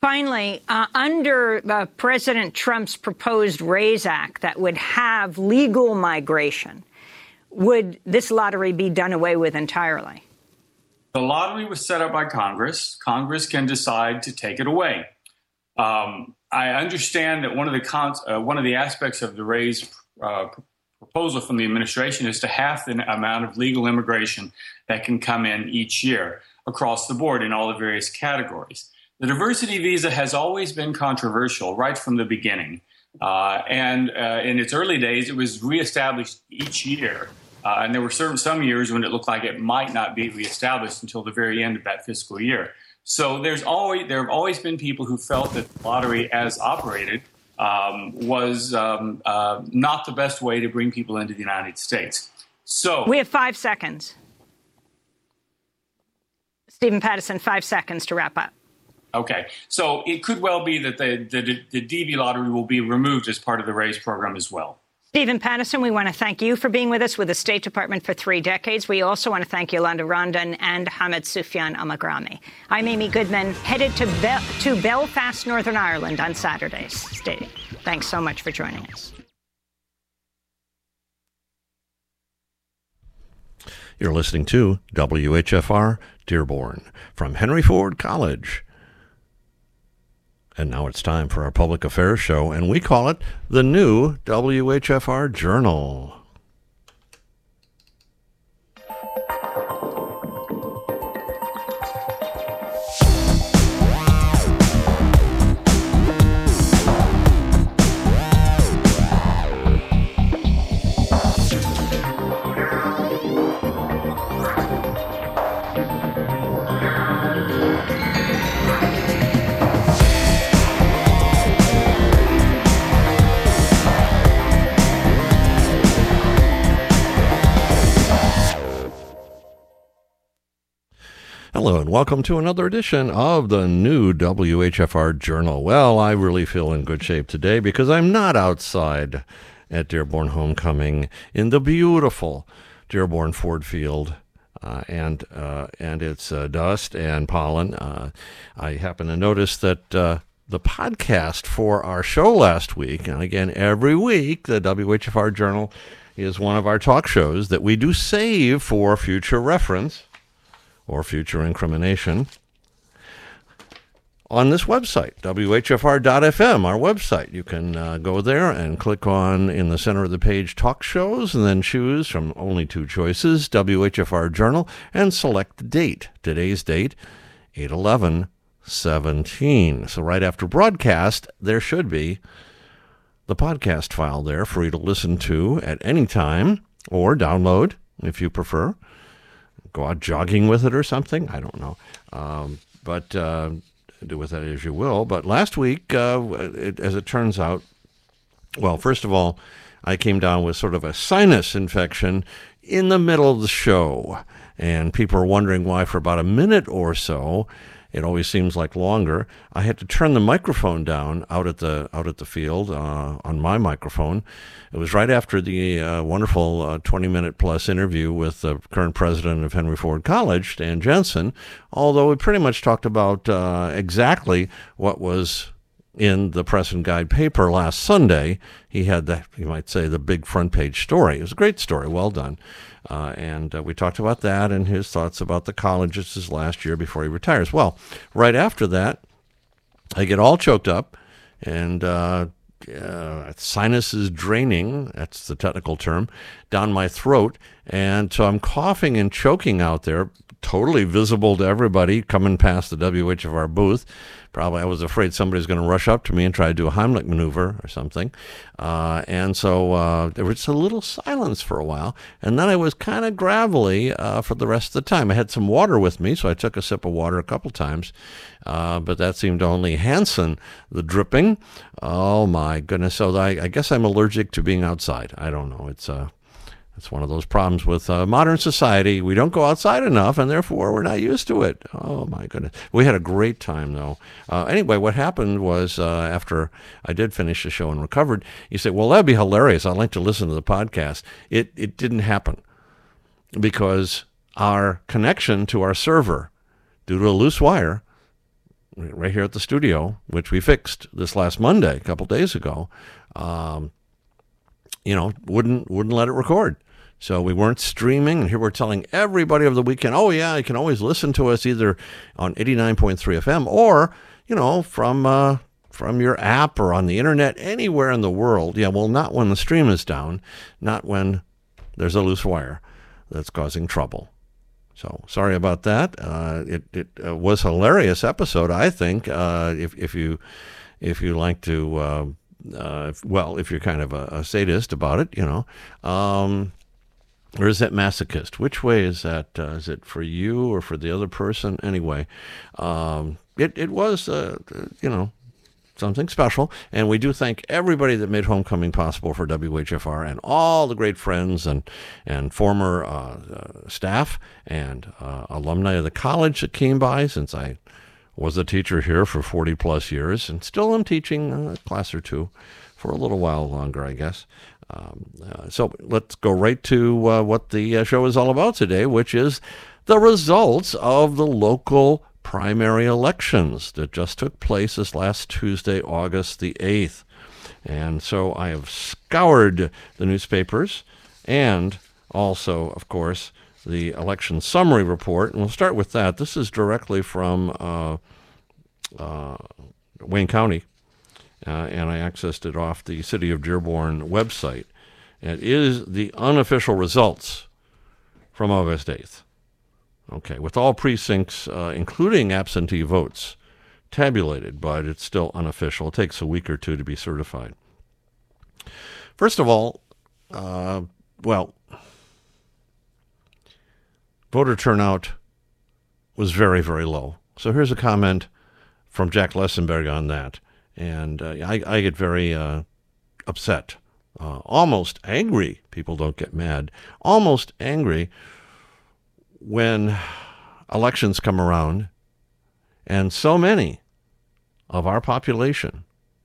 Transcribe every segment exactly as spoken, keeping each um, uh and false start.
Finally, uh, under uh, President Trump's proposed RAISE Act that would have legal migration, would this lottery be done away with entirely? The lottery was set up by Congress. Congress can decide to take it away. Um, I understand that one of the cons- uh, one of the aspects of the RAISE uh, proposal from the administration is to halve the amount of legal immigration that can come in each year across the board in all the various categories. The diversity visa has always been controversial right from the beginning. Uh, and uh, in its early days, it was reestablished each year. Uh, and there were certain some years when it looked like it might not be reestablished until the very end of that fiscal year. So there's always there have always been people who felt that the lottery as operated um, was um, uh, not the best way to bring people into the United States. So we have five seconds. Stephen Pattison, five seconds to wrap up. Okay, so it could well be that the, the, the D V lottery will be removed as part of the RAISE program as well. Stephen Pattison, we want to thank you for being with us with the State Department for three decades. We also want to thank Yolanda Rondon and Hamed Sufyan Al-Magrami. I'm Amy Goodman, headed to, Be- to Belfast, Northern Ireland on Saturdays. Stay. Thanks so much for joining us. You're listening to W H F R Dearborn from Henry Ford College. And now it's time for our public affairs show, and we call it the new W H F R Journal. Hello and welcome to another edition of the new W H F R Journal. Well, I really feel in good shape today because I'm not outside at Dearborn Homecoming in the beautiful Dearborn Ford Field, uh, and uh, and it's uh, dust and pollen. Uh, I happen to notice that uh, the podcast for our show last week, and again every week, the W H F R Journal is one of our talk shows that we do save for future reference or future incrimination on this website, W H F R dot F M, our website. You can uh, go there and click on, in the center of the page, Talk Shows, and then choose from only two choices, W H F R Journal, and select the date. Today's date, eight eleven seventeen. So right after broadcast, there should be the podcast file there for you to listen to at any time, or download if you prefer. Go out jogging with it or something. I don't know. Um, but uh, do with that as you will. But last week, uh, it, as it turns out, well, first of all, I came down with sort of a sinus infection in the middle of the show. And people are wondering why for about a minute or so, it always seems like longer, I had to turn the microphone down out at the out at the field uh, on my microphone. It was right after the uh, wonderful uh, twenty-minute plus interview with the current president of Henry Ford College, Stan Jensen, although we pretty much talked about uh, exactly what was in the Press and Guide paper last Sunday. He had the, you might say, the big front page story. It was a great story, well done. Uh, and uh, we talked about that and his thoughts about the college. It's his last year before he retires. Well, right after that, I get all choked up, and uh, uh, sinus is draining, that's the technical term, down my throat. And so I'm coughing and choking out there, totally visible to everybody coming past the W H F R booth. Probably I was afraid somebody's going to rush up to me and try to do a Heimlich maneuver or something. Uh, and so uh, there was a little silence for a while. And then I was kind of gravelly uh, for the rest of the time. I had some water with me, so I took a sip of water a couple times. Uh, but that seemed to only enhance the dripping. Oh, my goodness. So I, I guess I'm allergic to being outside. I don't know. It's uh, It's one of those problems with uh, modern society. We don't go outside enough, and therefore we're not used to it. Oh, my goodness. We had a great time, though. Uh, anyway, what happened was uh, after I did finish the show and recovered, you said, well, that'd be hilarious. I'd like to listen to the podcast. It, it didn't happen because our connection to our server, due to a loose wire, right here at the studio, which we fixed this last Monday, a couple days ago, um, you know, wouldn't wouldn't let it record. So we weren't streaming, and here we're telling everybody over the weekend, oh, yeah, you can always listen to us either on eighty-nine point three F M or, you know, from uh, from your app or on the internet, anywhere in the world. Yeah, well, not when the stream is down, not when there's a loose wire that's causing trouble. So sorry about that. Uh, it it uh, was a hilarious episode, I think. Uh, if if you if you like to, uh, uh, if, well, if you're kind of a, a sadist about it, you know, um, or is that masochist? Which way is that? Uh, is it for you or for the other person? Anyway, um, it it was uh, you know, something special, and we do thank everybody that made homecoming possible for W H F R and all the great friends and and former uh, uh, staff and uh, alumni of the college that came by, since I was a teacher here for forty plus years and still am teaching a class or two for a little while longer, I guess. Um, uh, so let's go right to uh, what the uh, show is all about today, which is the results of the local primary elections that just took place this last Tuesday, August the eighth. And so I have scoured the newspapers and also, of course, the election summary report. And we'll start with that. This is directly from uh, uh, Wayne County, uh, and I accessed it off the City of Dearborn website. It is the unofficial results from August eighth. Okay, with all precincts, uh, including absentee votes, tabulated, but it's still unofficial. It takes a week or two to be certified. First of all, uh, well, voter turnout was very, very low. So here's a comment from Jack Lessenberg on that. And uh, I, I get very uh, upset, uh, almost angry. People don't get mad. Almost angry when elections come around and so many of our population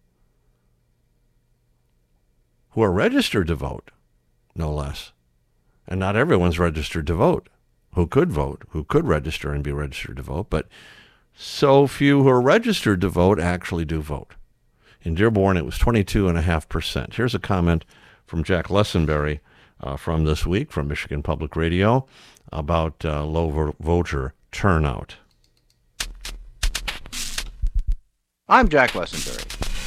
who are registered to vote, no less, and not everyone's registered to vote, who could vote, who could register and be registered to vote, but so few who are registered to vote actually do vote. In Dearborn, it was twenty-two point five percent. Here's a comment from Jack Lessenberry uh, from this week from Michigan Public Radio about uh, low vo- voter turnout. I'm Jack Lessenberry.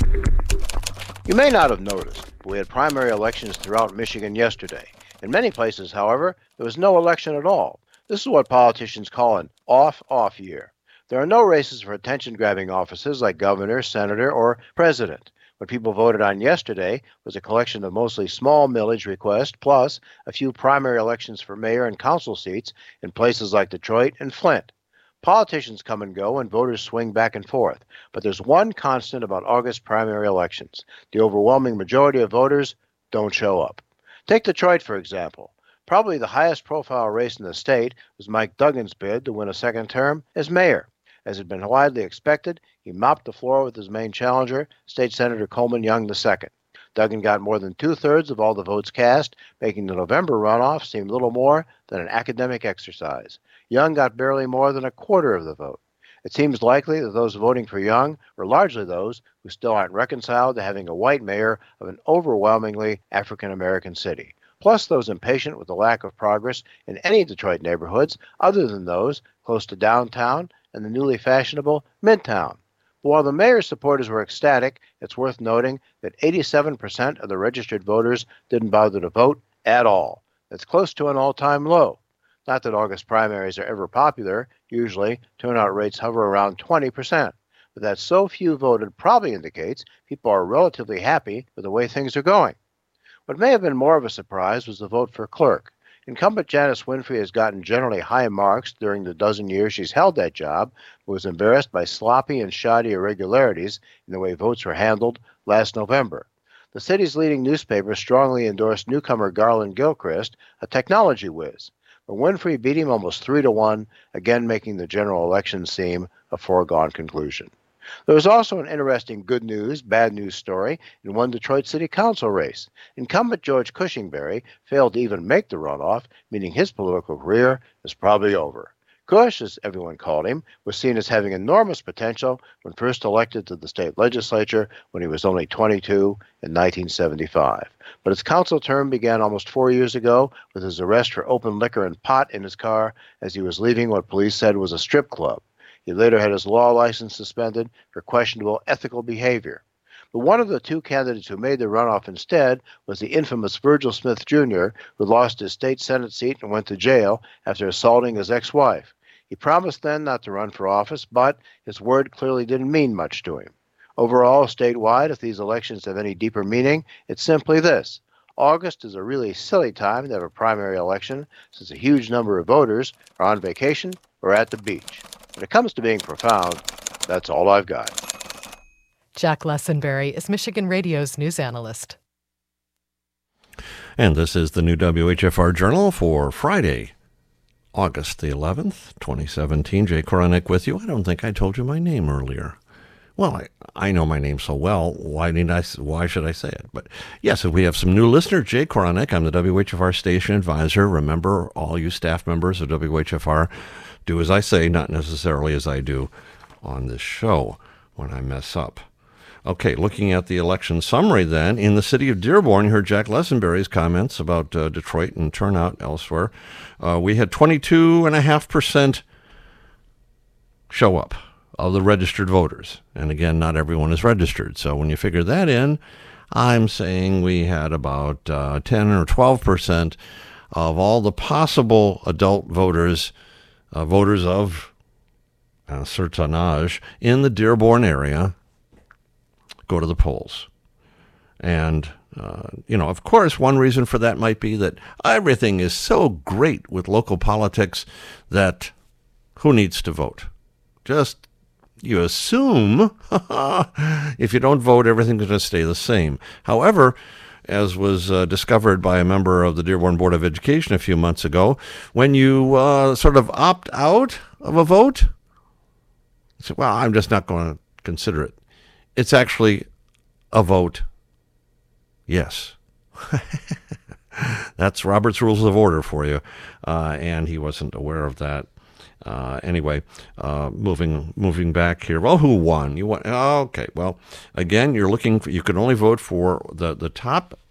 You may not have noticed, but we had primary elections throughout Michigan yesterday. In many places, however, there was no election at all. This is what politicians call an off-off year. There are no races for attention-grabbing offices like governor, senator, or president. What people voted on yesterday was a collection of mostly small millage requests, plus a few primary elections for mayor and council seats in places like Detroit and Flint. Politicians come and go, and voters swing back and forth. But there's one constant about August primary elections. The overwhelming majority of voters don't show up. Take Detroit, for example. Probably the highest profile race in the state was Mike Duggan's bid to win a second term as mayor. As had been widely expected, he mopped the floor with his main challenger, State Senator Coleman Young the second. Duggan got more than two-thirds of all the votes cast, making the November runoff seem little more than an academic exercise. Young got barely more than a quarter of the vote. It seems likely that those voting for Young were largely those who still aren't reconciled to having a white mayor of an overwhelmingly African-American city, plus those impatient with the lack of progress in any Detroit neighborhoods other than those close to downtown and the newly fashionable Midtown. But while the mayor's supporters were ecstatic, it's worth noting that eighty-seven percent of the registered voters didn't bother to vote at all. That's close to an all-time low. Not that August primaries are ever popular. Usually, turnout rates hover around twenty percent. But that so few voted probably indicates people are relatively happy with the way things are going. What may have been more of a surprise was the vote for clerk. Incumbent Janice Winfrey has gotten generally high marks during the dozen years she's held that job, but was embarrassed by sloppy and shoddy irregularities in the way votes were handled last November. The city's leading newspaper strongly endorsed newcomer Garland Gilchrist, a technology whiz, but Winfrey beat him almost three to one, again making the general election seem a foregone conclusion. There was also an interesting good news, bad news story in one Detroit City Council race. Incumbent George Cushingberry failed to even make the runoff, meaning his political career is probably over. Cush, as everyone called him, was seen as having enormous potential when first elected to the state legislature when he was only twenty-two in nineteen seventy-five. But his council term began almost four years ago with his arrest for open liquor and pot in his car as he was leaving what police said was a strip club. He later had his law license suspended for questionable ethical behavior. But one of the two candidates who made the runoff instead was the infamous Virgil Smith Junior, who lost his state Senate seat and went to jail after assaulting his ex-wife. He promised then not to run for office, but his word clearly didn't mean much to him. Overall, statewide, if these elections have any deeper meaning, it's simply this. August is a really silly time to have a primary election since a huge number of voters are on vacation or at the beach. When it comes to being profound, that's all I've got. Jack Lessenberry is Michigan Radio's news analyst. And this is the new W H F R Journal for Friday, August the eleventh, twenty seventeen. Jay Koronick with you. I don't think I told you my name earlier. Well, I, I know my name so well. Why didn't I? Why should I say it? But yes, if we have some new listeners, Jay Koronick. I'm the W H F R station advisor. Remember, all you staff members of W H F R, do as I say, not necessarily as I do on this show when I mess up. Okay, looking at the election summary then, in the city of Dearborn, you heard Jack Lessenberry's comments about uh, Detroit and turnout elsewhere. Uh, we had twenty-two point five percent show up of the registered voters. And again, not everyone is registered. So when you figure that in, I'm saying we had about uh, ten or twelve percent of all the possible adult voters, uh, voters of uh, certain age in the Dearborn area, go to the polls. And, uh, you know, of course, one reason for that might be that everything is so great with local politics that who needs to vote? Just, you assume if you don't vote, everything's going to stay the same. However, as was uh, discovered by a member of the Dearborn Board of Education a few months ago, when you uh, sort of opt out of a vote, you say, well, I'm just not going to consider it. It's actually a vote yes. That's Robert's Rules of Order for you, uh, and he wasn't aware of that. Uh, anyway, uh, moving moving back here. Well, who won? You won. Oh, okay. Well, again, you're looking for. You can only vote for the the top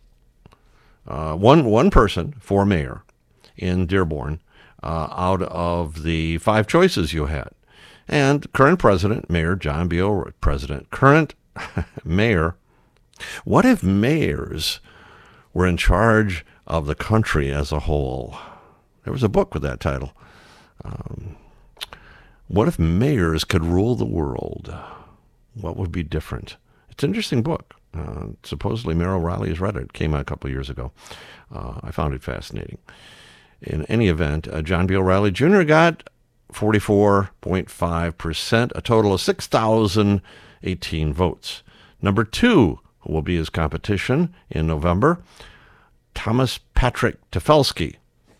uh, one one person for mayor in Dearborn uh, out of the five choices you had. And current president, Mayor John B. O'Rourke, president, current mayor. What if mayors were in charge of the country as a whole? There was a book with that title. Um, what if mayors could rule the world? What would be different? It's an interesting book. Uh, supposedly Mayor O'Reilly has read it. It came out a couple of years ago. Uh, I found it fascinating. In any event, uh, John B. O'Reilly Junior got forty-four point five percent, a total of six thousand eighteen votes. Number two, who will be his competition in November, Thomas Patrick Tefelsky,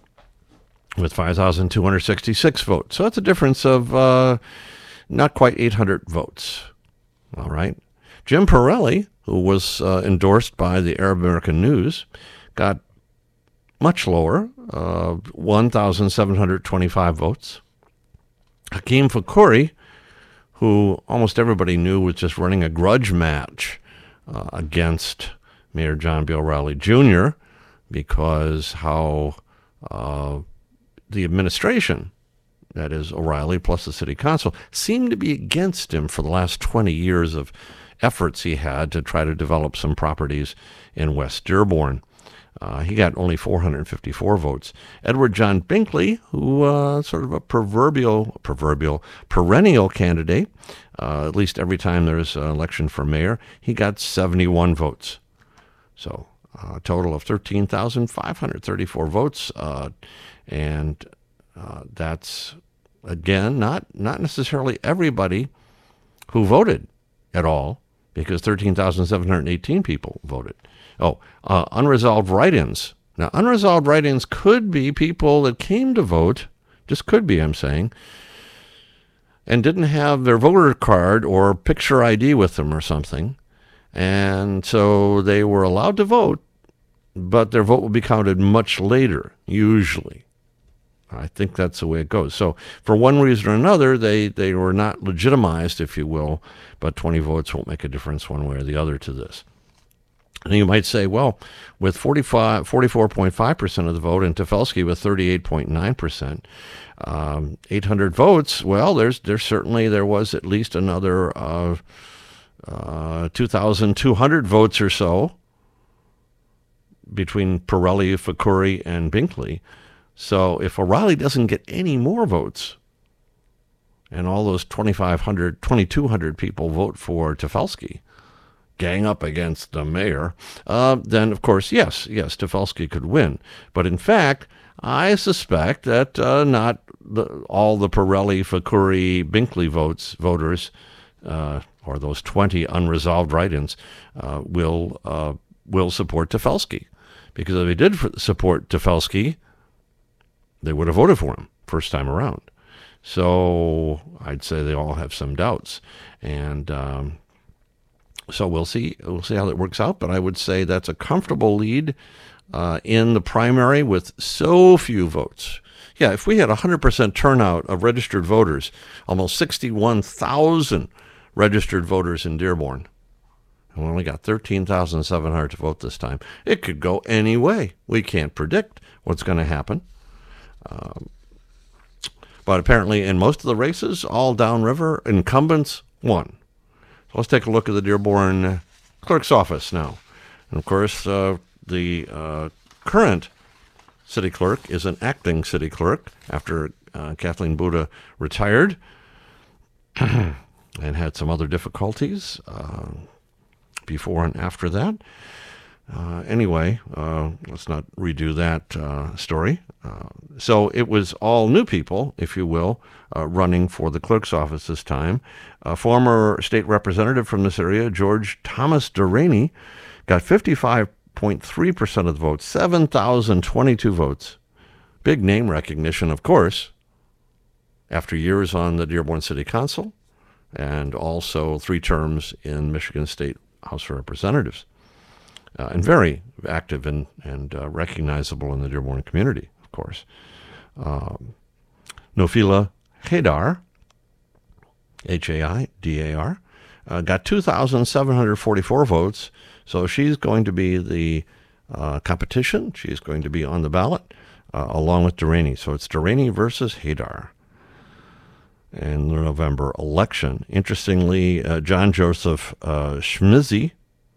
with five thousand two hundred sixty-six votes. So that's a difference of uh, not quite eight hundred votes. All right. Jim Pirelli, who was uh, endorsed by the Arab American News, got much lower, uh, one thousand seven hundred twenty-five votes. Hakeem Fakouri, who almost everybody knew was just running a grudge match uh, against Mayor John B. O'Reilly Junior because how uh, the administration, that is O'Reilly plus the city council, seemed to be against him for the last twenty years of efforts he had to try to develop some properties in West Dearborn. Uh, he got only four hundred fifty-four votes. Edward John Binkley, who uh, sort of a proverbial, proverbial, perennial candidate, uh, at least every time there's an election for mayor, he got seventy-one votes. So uh, a total of thirteen thousand five hundred thirty-four votes. Uh, and uh, that's, again, not, not necessarily everybody who voted at all, because thirteen thousand seven hundred eighteen people voted. Oh, uh, unresolved write-ins. Now, unresolved write-ins could be people that came to vote, just could be, I'm saying, and didn't have their voter card or picture I D with them or something. And so they were allowed to vote, but their vote will be counted much later, usually. I think that's the way it goes. So for one reason or another, they, they were not legitimized, if you will, but twenty votes won't make a difference one way or the other to this. And you might say, well, with forty-five, forty-four point five percent of the vote and Tefelsky with thirty-eight point nine percent, um, eight hundred votes, well, there's there's certainly, there was at least another uh, uh, two thousand two hundred votes or so between Pirelli, Fakuri, and Binkley. So if O'Reilly doesn't get any more votes and all those twenty-five hundred, twenty-two hundred people vote for Tefelsky, gang up against the mayor, uh, then, of course, yes, yes, Tefelsky could win. But in fact, I suspect that uh, not the, all the Pirelli, Fakuri, Binkley votes, voters, uh, or those twenty unresolved write-ins, uh, will, uh, will support Tefelsky. Because if they did f- support Tefelsky, they would have voted for him first time around. So I'd say they all have some doubts. And um, so we'll see. We'll see how that works out. But I would say that's a comfortable lead uh, in the primary with so few votes. Yeah, if we had one hundred percent turnout of registered voters, almost sixty-one thousand registered voters in Dearborn, and we only got thirteen thousand seven hundred to vote this time, it could go any way. We can't predict what's going to happen. Um, but apparently in most of the races, all downriver, incumbents won. So let's take a look at the Dearborn clerk's office now. And of course, uh, the uh, current city clerk is an acting city clerk after uh, Kathleen Buda retired and had some other difficulties uh, before and after that. Uh, anyway, uh, let's not redo that uh, story. Uh, so it was all new people, if you will, uh, running for the clerk's office this time. A former state representative from this area, George Thomas Deraney, got fifty-five point three percent of the votes, seven thousand twenty-two votes. Big name recognition, of course, after years on the Dearborn City Council and also three terms in Michigan State House of Representatives. Uh, and very active and, and uh, recognizable in the Dearborn community, of course. Um, Nofila Haidar, H A I D A R, uh, got two thousand seven hundred forty-four votes, so she's going to be the uh, competition. She's going to be on the ballot, uh, along with Deraney. So it's Deraney versus Haidar in the November election. Interestingly, uh, John Joseph uh, Schmizzi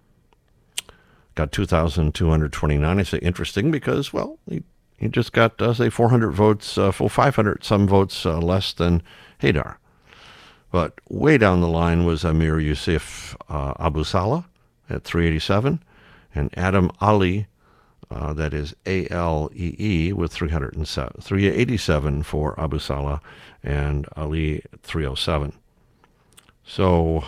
got two thousand two hundred twenty-nine. I say interesting because, well, he, he just got, uh, say, four hundred votes, uh, full five hundred some votes uh, less than Haidar. But way down the line was Amir Yusuf uh, Abu Salah at three eighty-seven, and Adam Ali, uh, that is A L E E, with three eighty-seven for Abu Salah, and Ali three oh seven. So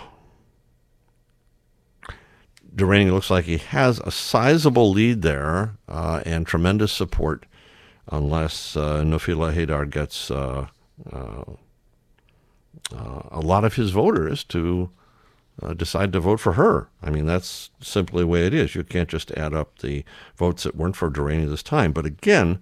Deraney looks like he has a sizable lead there uh, and tremendous support unless uh, Nofila Haidar gets uh, uh, uh, a lot of his voters to uh, decide to vote for her. I mean, that's simply the way it is. You can't just add up the votes that weren't for Deraney this time. But again,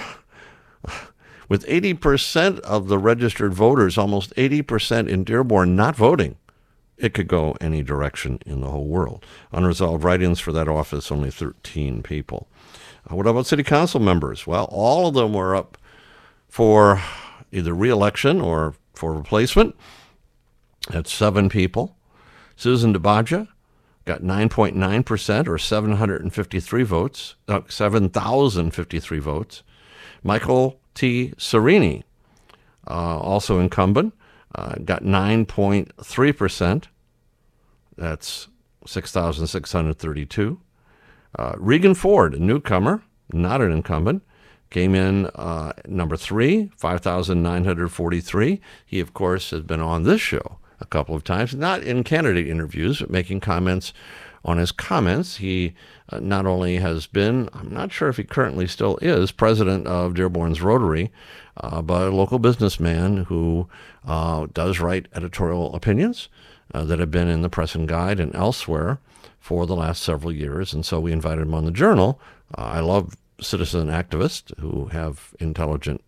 with eighty percent of the registered voters, almost eighty percent in Dearborn not voting, it could go any direction in the whole world. Unresolved write-ins for that office, only thirteen people. Uh, what about city council members? Well, all of them were up for either re-election or for replacement. That's seven people. Susan DeBaja got nine point nine percent or seven hundred fifty-three votes, uh, seven thousand fifty-three votes. Michael T. Serini, uh, also incumbent, Uh, got nine point three percent. That's six thousand six hundred thirty-two. Uh, Regan Ford, a newcomer, not an incumbent, came in uh, number three, five thousand nine hundred forty-three. He, of course, has been on this show a couple of times, not in candidate interviews, but making comments on his comments. He uh, not only has been, I'm not sure if he currently still is, president of Dearborn's Rotary, uh, but a local businessman who uh, does write editorial opinions uh, that have been in the Press and Guide and elsewhere for the last several years. And so we invited him on the Journal. Uh, I love citizen activists who have intelligent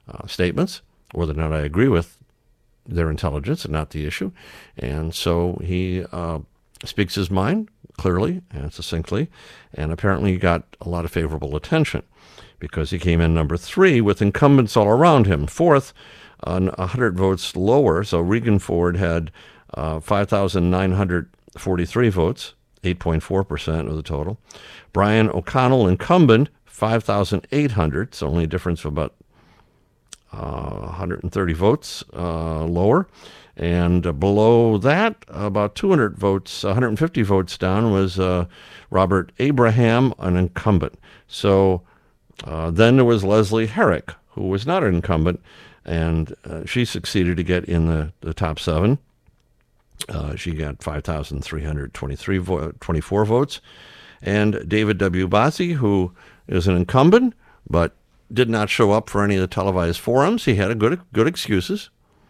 uh, statements. Whether or not I agree with their intelligence is not the issue. And so he uh, speaks his mind clearly and succinctly, and apparently he got a lot of favorable attention because he came in number three with incumbents all around him. Fourth, on one hundred votes lower, so Regan Ford had uh, five thousand nine hundred forty-three votes, eight point four percent of the total. Brian O'Connell, incumbent, five thousand eight hundred, so only a difference of about uh, one hundred thirty votes uh, lower. And uh, below that, about two hundred votes, one hundred fifty votes down, was uh, Robert Abraham, an incumbent. So uh, then there was Leslie Herrick, who was not an incumbent, and uh, she succeeded to get in the, the top seven. Uh, she got five thousand three hundred twenty-three vo- twenty-four votes. And David W. Bozzi, who is an incumbent, but did not show up for any of the televised forums. He had a good good excuses.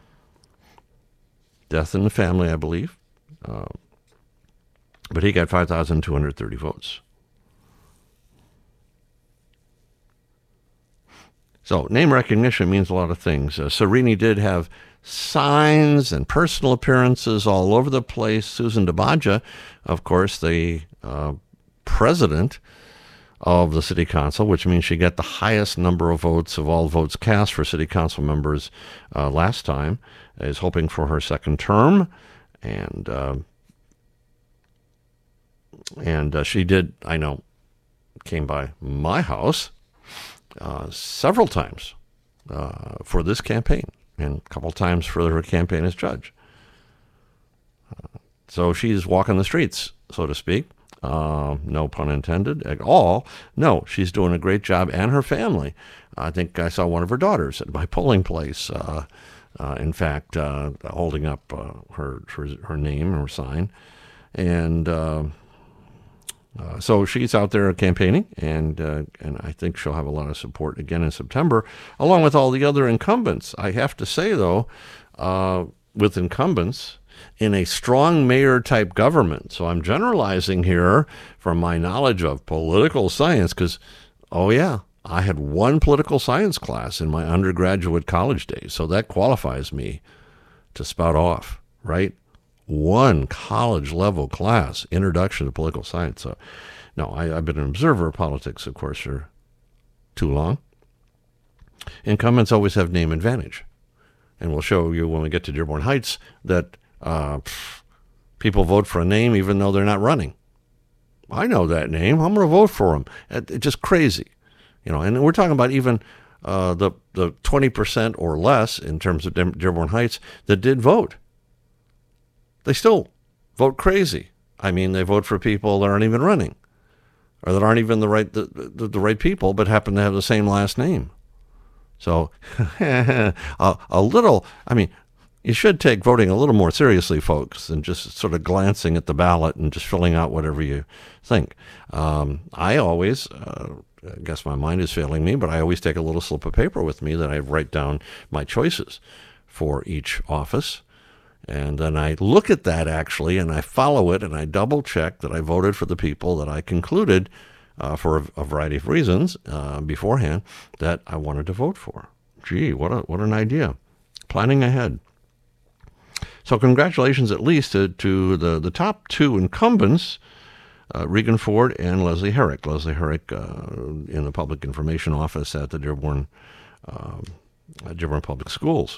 Death in the family, I believe. Uh, but he got five thousand two hundred thirty votes. So name recognition means a lot of things. Uh, Sereni did have signs and personal appearances all over the place. Susan DeBaja, of course, the uh, president of the city council, which means she got the highest number of votes of all votes cast for city council members uh, last time, is hoping for her second term. And uh, and uh, she did, I know, came by my house uh, several times uh, for this campaign and a couple times for her campaign as judge. Uh, so she's walking the streets, so to speak. Uh, no pun intended at all. No, she's doing a great job, and her family. I think I saw one of her daughters at my polling place, uh, uh, in fact, uh, holding up uh, her, her her name, her sign. And uh, uh, so she's out there campaigning, and uh, and I think she'll have a lot of support again in September, along with all the other incumbents. I have to say, though, uh, with incumbents, in a strong mayor-type government. So I'm generalizing here from my knowledge of political science because, oh yeah, I had one political science class in my undergraduate college days, so that qualifies me to spout off, right? One college-level class, Introduction to Political Science. So, no, I, I've been an observer of politics, of course, for too long. Incumbents always have name advantage. And we'll show you when we get to Dearborn Heights that Uh, people vote for a name even though they're not running. I know that name. I'm going to vote for him. It, it's just crazy, you know. And we're talking about even uh, the the twenty percent or less in terms of Dearborn Heights that did vote. They still vote crazy. I mean, they vote for people that aren't even running, or that aren't even the right the, the, the right people, but happen to have the same last name. So a, a little. I mean. You should take voting a little more seriously, folks, than just sort of glancing at the ballot and just filling out whatever you think. Um, I always, uh, I guess my mind is failing me, but I always take a little slip of paper with me that I write down my choices for each office. And then I look at that, actually, and I follow it, and I double-check that I voted for the people that I concluded, uh, for a, a variety of reasons uh, beforehand, that I wanted to vote for. Gee, what a, what an idea. Planning ahead. So congratulations at least to, to the, the top two incumbents, uh, Regan Ford and Leslie Herrick. Leslie Herrick uh, in the Public Information Office at the Dearborn, uh, Dearborn Public Schools.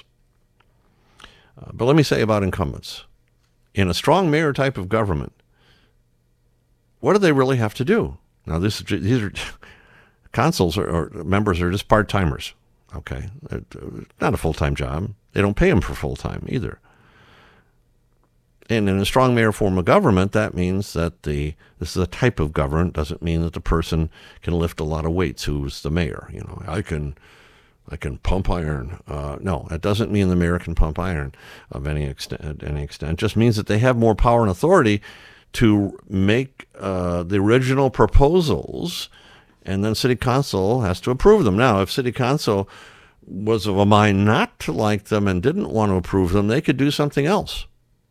Uh, but let me say about incumbents. In a strong mayor type of government, what do they really have to do? Now, this these are consuls or, or members are just part-timers, okay? Not a full-time job. They don't pay them for full-time either. And in a strong mayor form of government, that means that the this is a type of government. Doesn't mean that the person can lift a lot of weights. Who's the mayor? You know, I can, I can pump iron. Uh, no, it doesn't mean the mayor can pump iron of any extent. Any extent, it just means that they have more power and authority to make uh, the original proposals, and then city council has to approve them. Now, if city council was of a mind not to like them and didn't want to approve them, they could do something else.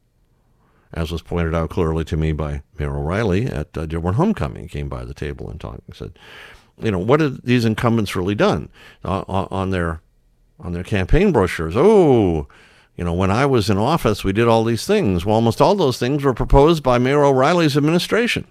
As was pointed out clearly to me by Mayor O'Reilly at uh, Dearborn Homecoming. He came by the table and talked and said, you know, what have these incumbents really done on, on their on their campaign brochures. Oh, you know, when I was in office, we did all these things. Well, almost all those things were proposed by Mayor O'Reilly's administration.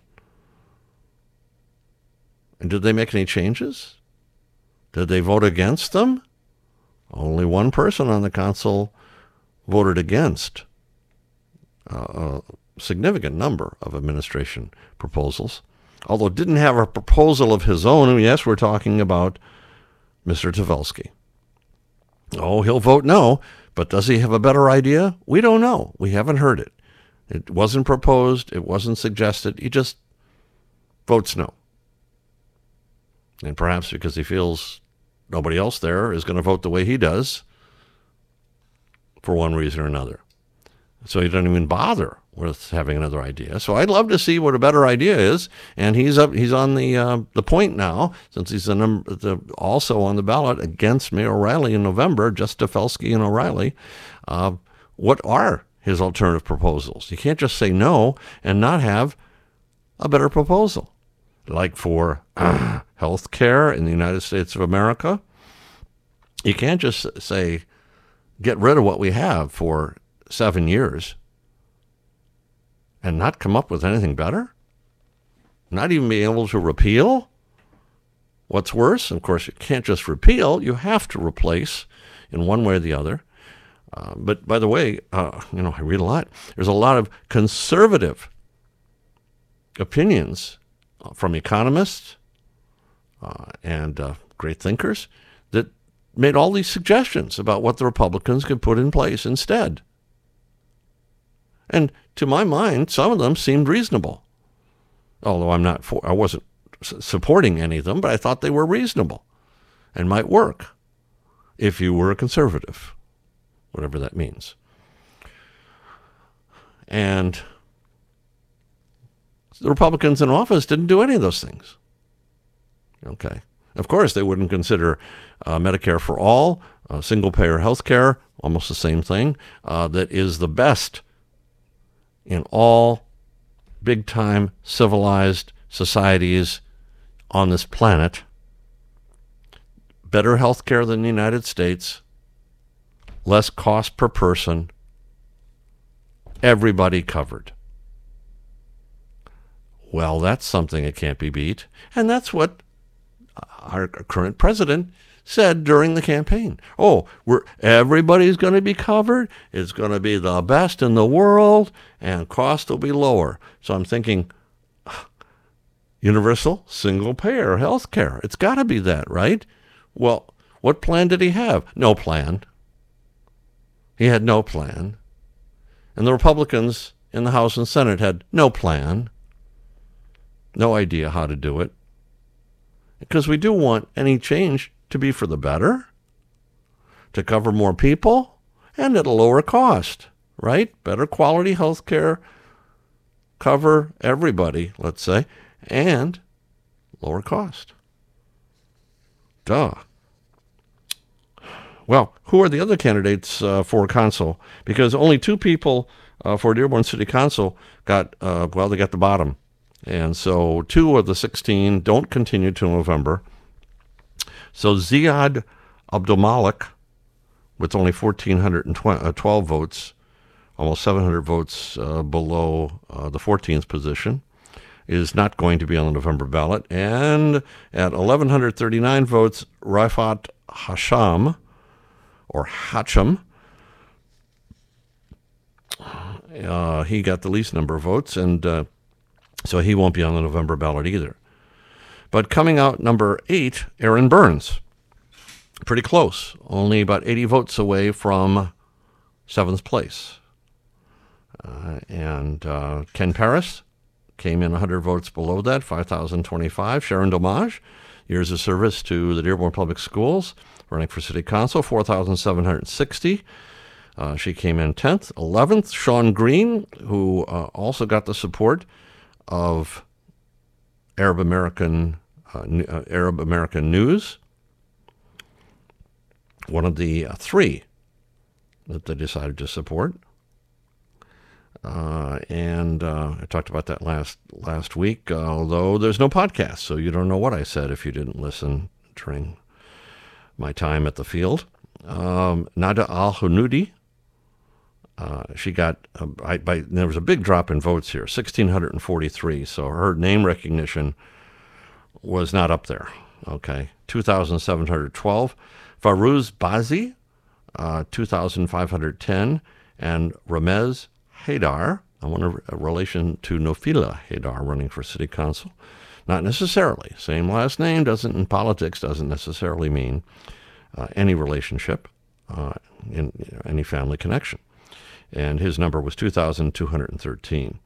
And did they make any changes? Did they vote against them? Only one person on the council voted against uh, a significant number of administration proposals, although didn't have a proposal of his own. And yes, we're talking about Mister Tavelsky. Oh, he'll vote no, but does he have a better idea? We don't know. We haven't heard it. It wasn't proposed. It wasn't suggested. He just votes no. And perhaps because he feels nobody else there is going to vote the way he does for one reason or another. So he doesn't even bother with having another idea. So I'd love to see what a better idea is. And he's up. He's on the uh, the point now, since he's the number, the, also on the ballot against Mayor O'Reilly in November, just Tavelsky and O'Reilly. Uh, what are his alternative proposals? You can't just say no and not have a better proposal. Like for uh, health care in the United States of America, you can't just say, get rid of what we have for seven years and not come up with anything better? Not even be able to repeal? What's worse, of course, you can't just repeal. You have to replace in one way or the other. Uh, but by the way, uh, you know, I read a lot. There's a lot of conservative opinions from economists uh, and uh, great thinkers that made all these suggestions about what the Republicans could put in place instead. And to my mind, some of them seemed reasonable. Although I'm not for, I wasn't supporting any of them, but I thought they were reasonable and might work if you were a conservative, whatever that means. And the Republicans in office didn't do any of those things. Okay. Of course, they wouldn't consider uh, Medicare for all, uh, single-payer health care, almost the same thing, uh, that is the best in all big-time civilized societies on this planet. Better health care than the United States, less cost per person, everybody covered. Well, that's something that can't be beat. And that's what our current president said during the campaign. Oh, we're everybody's going to be covered. It's going to be the best in the world, and cost will be lower. So I'm thinking, universal single-payer health care. It's got to be that, right? Well, what plan did he have? No plan. He had no plan. And the Republicans in the House and Senate had no plan. No idea how to do it. Because we do want any change to be for the better, to cover more people, and at a lower cost, right? Better quality health care, cover everybody, let's say, and lower cost. Duh. Well, who are the other candidates uh, for council? Because only two people uh, for Dearborn City Council got, uh, well, they got the bottom. And so two of the sixteen don't continue till November. So Ziad Abdulmalik, with only one thousand four hundred twelve votes, almost seven hundred votes uh, below uh, the fourteenth position, is not going to be on the November ballot. And at one thousand one hundred thirty-nine votes, Rifat Hasham, or Hacham, uh, he got the least number of votes, and uh, so he won't be on the November ballot either. But coming out number eight, Aaron Burns. Pretty close, only about eighty votes away from seventh place. Uh, and uh, Ken Paris came in one hundred votes below that, five thousand twenty-five. Sharon Domage, years of service to the Dearborn Public Schools, running for City Council, four thousand seven hundred sixty. Uh, she came in tenth. eleventh, Sean Green, who uh, also got the support of Arab American uh, uh, Arab American News, one of the uh, three that they decided to support. Uh, and uh, I talked about that last last week, uh, although there's no podcast, so you don't know what I said if you didn't listen during my time at the field. Um, Nada Al-Hanoudi, uh, she got, uh, by, by, there was a big drop in votes here, one thousand six hundred forty-three, so her name recognition was not up there, okay. two thousand seven hundred twelve. Farouz Bazi, uh, two thousand five hundred ten, and Ramez Haidar, I wonder a relation to Nofila Haidar running for city council. Not necessarily. Same last name doesn't, in politics, doesn't necessarily mean uh, any relationship, uh, in you know, any family connection. And his number was two thousand two hundred thirteen.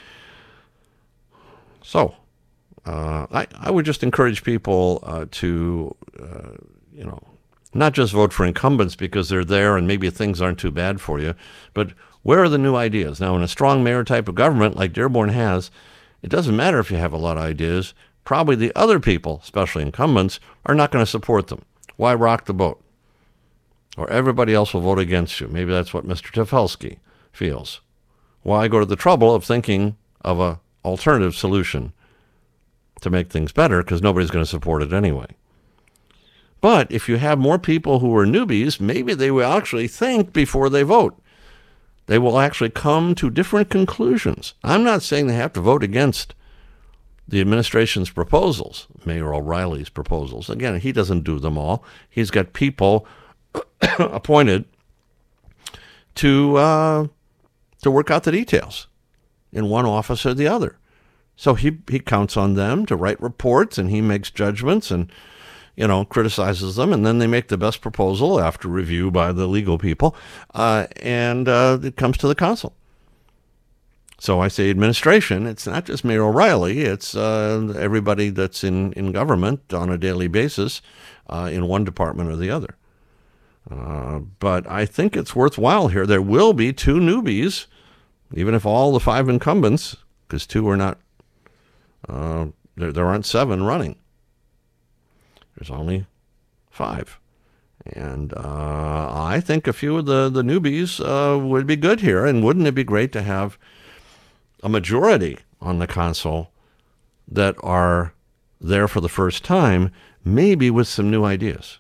So, uh, I, I would just encourage people uh, to, uh, you know, not just vote for incumbents because they're there and maybe things aren't too bad for you, but where are the new ideas? Now, in a strong mayor type of government like Dearborn has, it doesn't matter if you have a lot of ideas. Probably the other people, especially incumbents, are not going to support them. Why rock the boat? Or everybody else will vote against you. Maybe that's what Mister Tefelsky feels. Why go to the trouble of thinking of an alternative solution to make things better because nobody's going to support it anyway? But if you have more people who are newbies, maybe they will actually think before they vote. They will actually come to different conclusions. I'm not saying they have to vote against the administration's proposals, Mayor O'Reilly's proposals. Again, he doesn't do them all. He's got people appointed to uh, to work out the details in one office or the other. So he, he counts on them to write reports, and he makes judgments and you know, criticizes them, and then they make the best proposal after review by the legal people, uh, and uh, it comes to the council. So I say administration, it's not just Mayor O'Reilly, it's uh, everybody that's in, in government on a daily basis uh, in one department or the other. Uh, but I think it's worthwhile here. There will be two newbies, even if all the five incumbents, because two are not, uh, there, there aren't seven running. There's only five. And uh, I think a few of the, the newbies uh, would be good here. And wouldn't it be great to have a majority on the council that are there for the first time, maybe with some new ideas?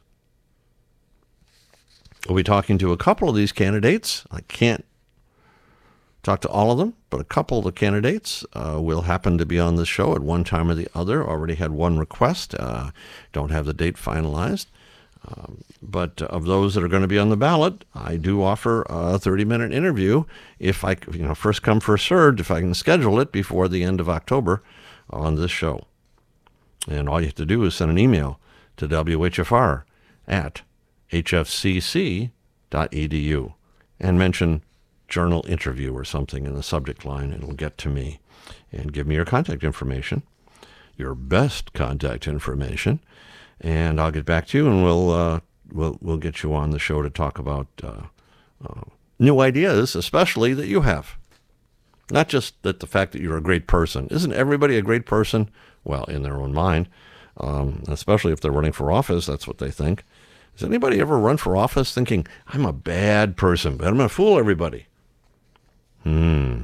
We'll be talking to a couple of these candidates. I can't talk to all of them, but a couple of the candidates uh, will happen to be on the show at one time or the other. Already had one request. Uh, don't have the date finalized. Um, but of those that are going to be on the ballot, I do offer a thirty-minute interview if I, you know, first come, first served, if I can schedule it before the end of October on this show. And all you have to do is send an email to W H F R at H F C C dot E D U and mention journal interview or something in the subject line. It'll get to me, and give me your contact information, your best contact information, and I'll get back to you, and we'll uh, we'll we'll get you on the show to talk about uh, uh, new ideas, especially that you have. Not just that the fact that you're a great person. Isn't everybody a great person? Well, in their own mind, um, especially if they're running for office, that's what they think. Has anybody ever run for office thinking, I'm a bad person, but I'm going to fool everybody? Hmm.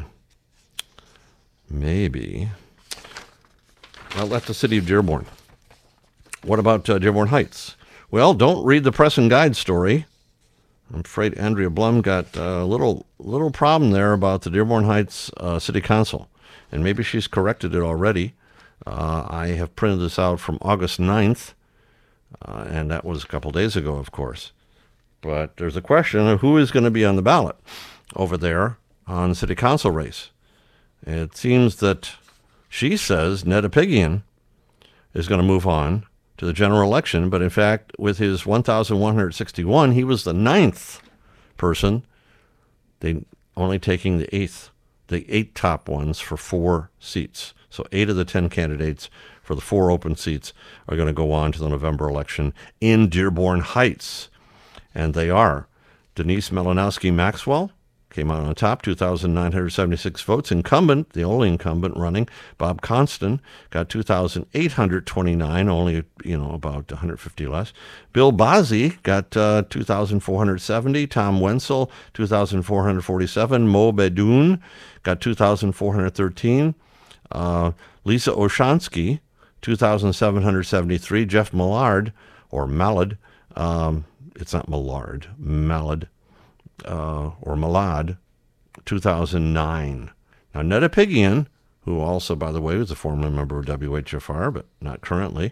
Maybe. Well, that's the city of Dearborn. What about uh, Dearborn Heights? Well, don't read the Press and Guide story. I'm afraid Andrea Blum got a little little problem there about the Dearborn Heights uh, City Council, and maybe she's corrected it already. Uh, I have printed this out from August ninth, uh, and that was a couple days ago, of course. But there's a question of who is going to be on the ballot over there on the city council race. It seems that she says Ned Apigian is going to move on to the general election, but in fact, with his one thousand one hundred sixty-one, he was the ninth person, they only taking the eighth, the eight top ones for four seats. So eight of the ten candidates for the four open seats are going to go on to the November election in Dearborn Heights. And they are Denise Melanowski Maxwell, came out on top, two thousand nine hundred seventy-six votes. Incumbent, the only incumbent running, Bob Constant, got two thousand eight hundred twenty-nine, only, you know, about one hundred fifty less. Bill Bazzi got uh, two thousand four hundred seventy. Tom Wenzel, two thousand four hundred forty-seven. Mo Bedoun got two thousand four hundred thirteen. Uh, Lisa Oshansky, two thousand seven hundred seventy-three. Jeff Millard, or Mallard, um, it's not Millard, Mallard, uh, or Malad, two thousand nine. Now, Nedepigian, who also, by the way, was a former member of W H F R, but not currently,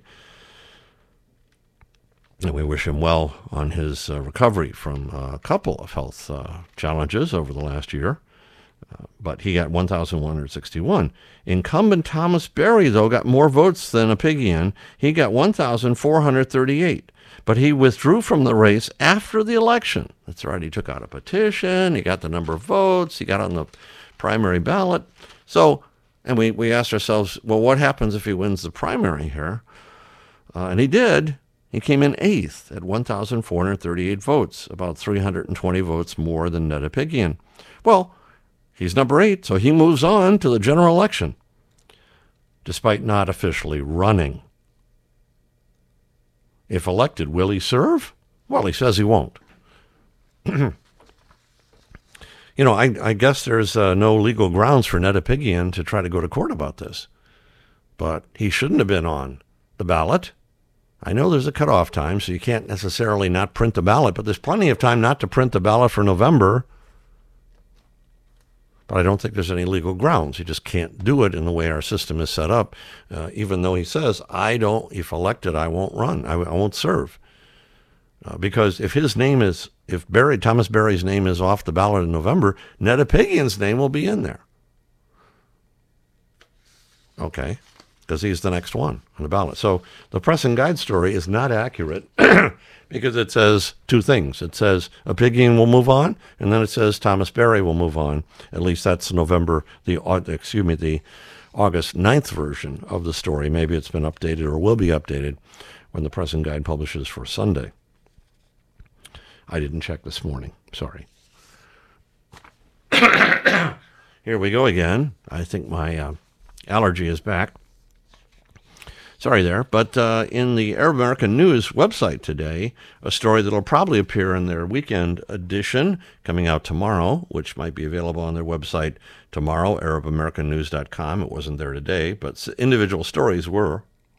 and we wish him well on his uh, recovery from a couple of health uh, challenges over the last year. Uh, but he got one thousand one hundred sixty-one. Incumbent Thomas Berry, though, got more votes than Apigian. He got one thousand four hundred thirty-eight. But he withdrew from the race after the election. That's right. He took out a petition. He got the number of votes. He got on the primary ballot. So, and we, we asked ourselves, well, what happens if he wins the primary here? Uh, and he did. He came in eighth at one thousand four hundred thirty-eight votes, about three hundred twenty votes more than Nedepigian. Well, he's number eight, so he moves on to the general election, despite not officially running. If elected, will he serve? Well, he says he won't. You know, I, I guess there's uh, no legal grounds for Nedepigian to try to go to court about this. But he shouldn't have been on the ballot. I know there's a cutoff time, so you can't necessarily not print the ballot, but there's plenty of time not to print the ballot for November. But I don't think there's any legal grounds. He just can't do it in the way our system is set up, uh, even though he says, I don't, if elected, I won't run. I, I won't serve. Uh, because if his name is, if Berry, Thomas Berry's name is off the ballot in November, Nedepigian's name will be in there. Okay, because he's the next one on the ballot. So the Press and Guide story is not accurate because it says two things. It says Apigian will move on, and then it says Thomas Berry will move on. At least that's November, the excuse me, the August ninth version of the story. Maybe it's been updated or will be updated when the Press and Guide publishes for Sunday. I didn't check this morning. Sorry. Here we go again. I think my uh, allergy is back. Sorry there, but uh, in the Arab American News website today, a story that will probably appear in their weekend edition coming out tomorrow, which might be available on their website tomorrow, arab american news dot com. It wasn't there today, but individual stories were.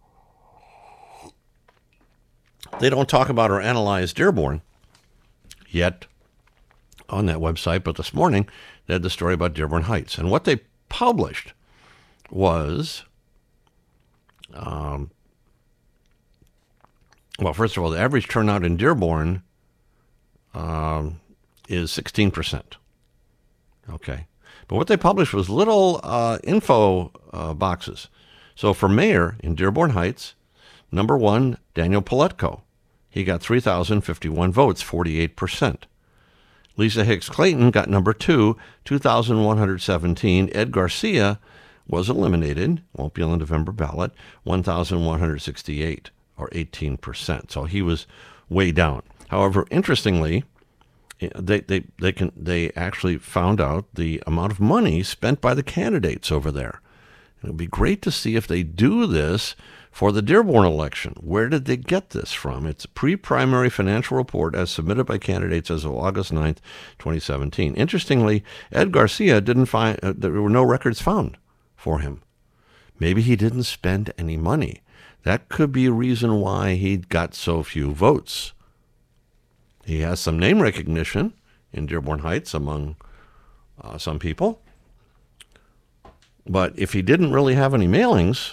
They don't talk about or analyze Dearborn yet on that website, but this morning they had the story about Dearborn Heights. And what they published was... Um, well, first of all, the average turnout in Dearborn um, is sixteen percent. Okay. But what they published was little uh, info uh, boxes. So for mayor in Dearborn Heights, number one, Daniel Paletko. He got three thousand fifty-one votes, forty-eight percent. Lisa Hicks Clayton got number two, two thousand one hundred seventeen. Ed Garcia was eliminated, won't be on the November ballot, one thousand one hundred sixty-eight, or eighteen percent. So he was way down. However, interestingly, they they they can they actually found out the amount of money spent by the candidates over there. It would be great to see if they do this for the Dearborn election. Where did they get this from? It's a pre-primary financial report as submitted by candidates as of August ninth, twenty seventeen. Interestingly, Ed Garcia didn't find, uh, there were no records found for him. Maybe he didn't spend any money. That could be a reason why he got so few votes. He has some name recognition in Dearborn Heights among uh, some people. But if he didn't really have any mailings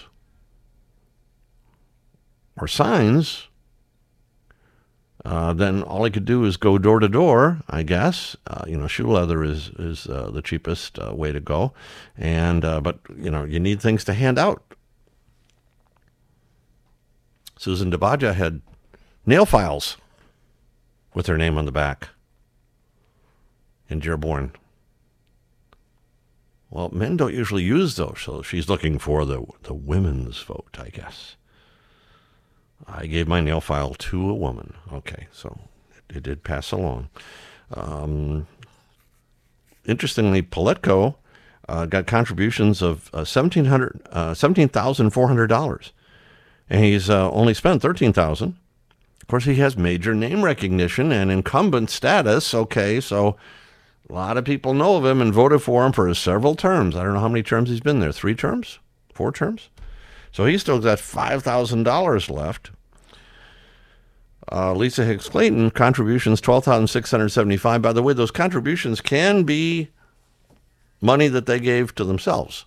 or signs, uh, then all he could do is go door to door, I guess. Uh, you know, shoe leather is is uh, the cheapest uh, way to go, and uh, but you know, you need things to hand out. Susan DeBaja had nail files with her name on the back in Dearborn. Well, men don't usually use those, so she's looking for the the women's vote, I guess. I gave my nail file to a woman. Okay, so it, it did pass along. Um, interestingly, Paletko uh, got contributions of uh, seventeen hundred, uh, seventeen thousand four hundred dollars, and he's uh, only spent thirteen thousand dollars. Of course, he has major name recognition and incumbent status. Okay, so a lot of people know of him and voted for him for several terms. I don't know how many terms he's been there. Three terms? Four terms? So he's still got five thousand dollars left. Uh, Lisa Hicks Clayton, contributions twelve thousand six hundred seventy-five dollars. By the way, those contributions can be money that they gave to themselves.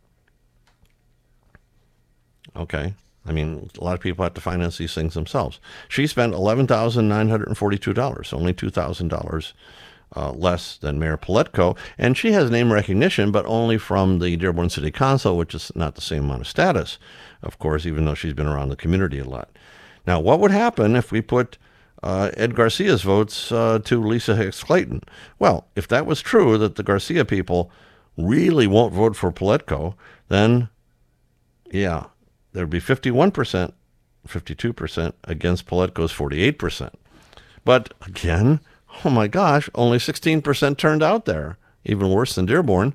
Okay. I mean, a lot of people have to finance these things themselves. She spent eleven thousand nine hundred forty-two dollars, only two thousand dollars uh, less than Mayor Paletko. And she has name recognition, but only from the Dearborn City Council, which is not the same amount of status, of course, even though she's been around the community a lot. Now, what would happen if we put uh, Ed Garcia's votes uh, to Lisa Hicks Clayton? Well, if that was true, that the Garcia people really won't vote for Paletko, then, yeah, there'd be fifty-one percent, fifty-two percent against Paletko's forty-eight percent. But again, oh my gosh, only sixteen percent turned out there, even worse than Dearborn.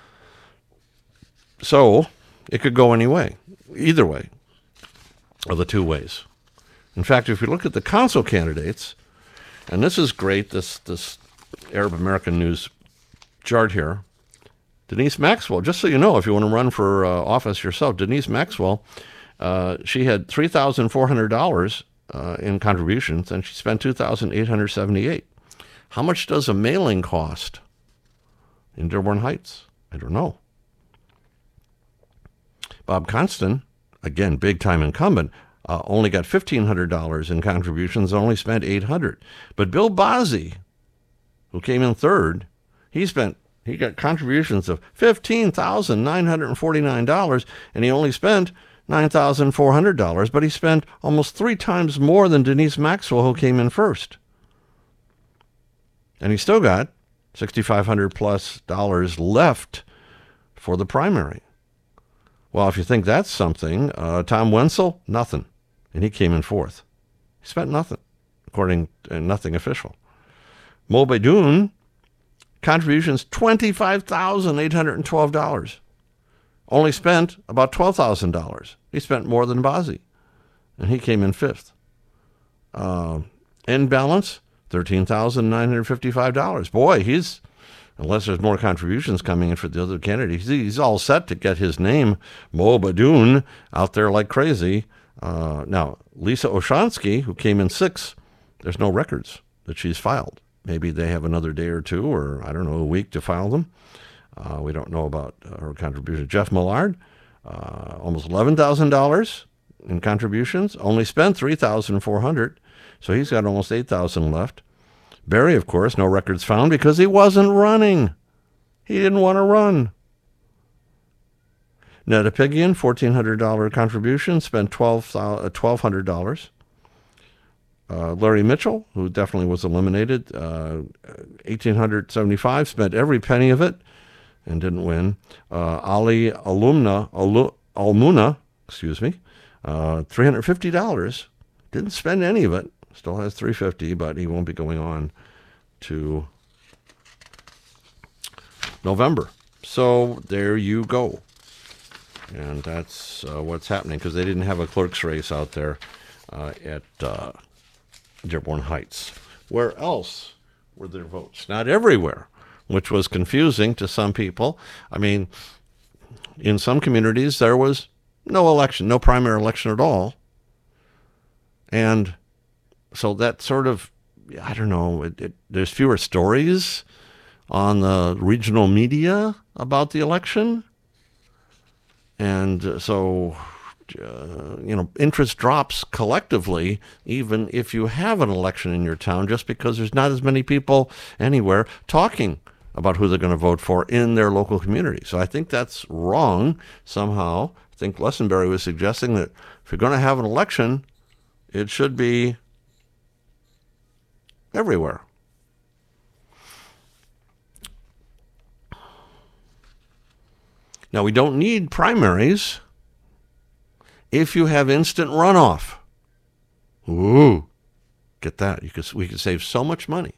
So it could go any way, either way, or the two ways. In fact, if you look at the council candidates, and this is great, this, this Arab American News chart here, Denise Maxwell, just so you know, if you want to run for uh, office yourself, Denise Maxwell, uh, she had three thousand four hundred dollars uh, in contributions, and she spent two thousand eight hundred seventy-eight dollars. How much does a mailing cost in Dearborn Heights? I don't know. Bob Constant, again, big-time incumbent, uh, only got fifteen hundred dollars in contributions, only spent eight hundred dollars. But Bill Bozzi, who came in third, he spent He got contributions of fifteen thousand nine hundred forty-nine dollars, and he only spent nine thousand four hundred dollars, but he spent almost three times more than Denise Maxwell, who came in first. And he still got six thousand five hundred dollars plus dollars left for the primary. Well, if you think that's something, uh, Tom Wenzel, nothing. And he came in fourth. He spent nothing, according to nothing official. Mo Baidoun, contributions twenty-five thousand eight hundred twelve dollars. Only spent about twelve thousand dollars. He spent more than Bozzi, and he came in fifth. Uh, end balance, thirteen thousand nine hundred fifty-five dollars. Boy, he's, unless there's more contributions coming in for the other candidates, he's all set to get his name, Mo Baidoun, out there like crazy. Uh, now, Lisa Oshansky, who came in sixth, there's no records that she's filed. Maybe they have another day or two, or I don't know, a week to file them. Uh, we don't know about uh, her contribution. Jeff Millard, uh, almost eleven thousand dollars in contributions, only spent three thousand four hundred dollars, so he's got almost eight thousand dollars left. Barry, of course, no records found because he wasn't running. He didn't want to run. Netta Pigian, fourteen hundred dollars contribution, spent twelve hundred dollars. Uh, Larry Mitchell, who definitely was eliminated, uh, eighteen seventy-five dollars, spent every penny of it and didn't win. Uh, Ali Alumna, Alu, Almuna, excuse me, uh, three hundred fifty dollars, didn't spend any of it, still has three hundred fifty dollars, but he won't be going on to November. So there you go. And that's uh, what's happening, because they didn't have a clerk's race out there uh, at uh, Dearborn Heights. Where else were there votes? Not everywhere, which was confusing to some people. I mean, in some communities, there was no election, no primary election at all. And so that sort of, I don't know, it, it, there's fewer stories on the regional media about the election. And so, uh, you know, interest drops collectively, even if you have an election in your town, just because there's not as many people anywhere talking about who they're going to vote for in their local community. So I think that's wrong somehow. I think Lessenberry was suggesting that if you're going to have an election, it should be everywhere. Now, we don't need primaries if you have instant runoff. Ooh, get that. You could, we could save so much money.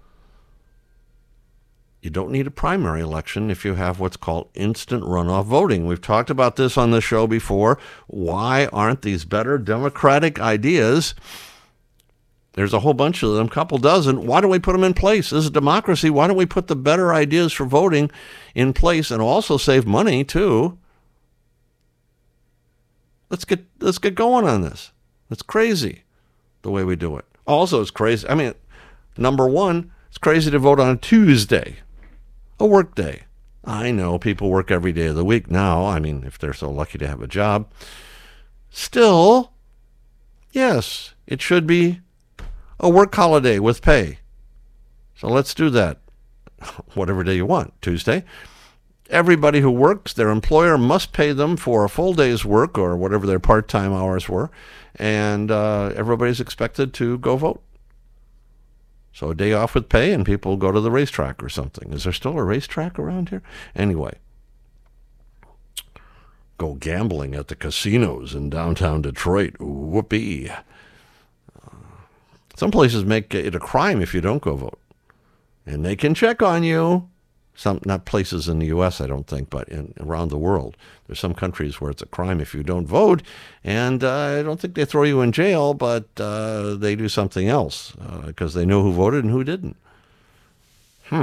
You don't need a primary election if you have what's called instant runoff voting. We've talked about this on the show before. Why aren't these better democratic ideas? There's a whole bunch of them, couple dozen. Why don't we put them in place? This is democracy. Why don't we put the better ideas for voting in place and also save money too? Let's get let's get going on this. It's crazy. the way we do it. Also, it's crazy. I mean, number one, it's crazy to vote on a Tuesday, a work day. I know people work every day of the week now. I mean, if they're so lucky to have a job. Still, yes, it should be a work holiday with pay. So let's do that. Whatever day you want, Tuesday. Everybody who works, their employer must pay them for a full day's work or whatever their part-time hours were, and uh, everybody's expected to go vote. So a day off with pay, and people go to the racetrack or something. Is there still a racetrack around here? Anyway, go gambling at the casinos in downtown Detroit. Whoopee. Uh, some places make it a crime if you don't go vote, and they can check on you. Some, not places in the U S, I don't think, but in, around the world. There's some countries where it's a crime if you don't vote, and uh, I don't think they throw you in jail, but uh, they do something else because uh, they know who voted and who didn't. Hmm.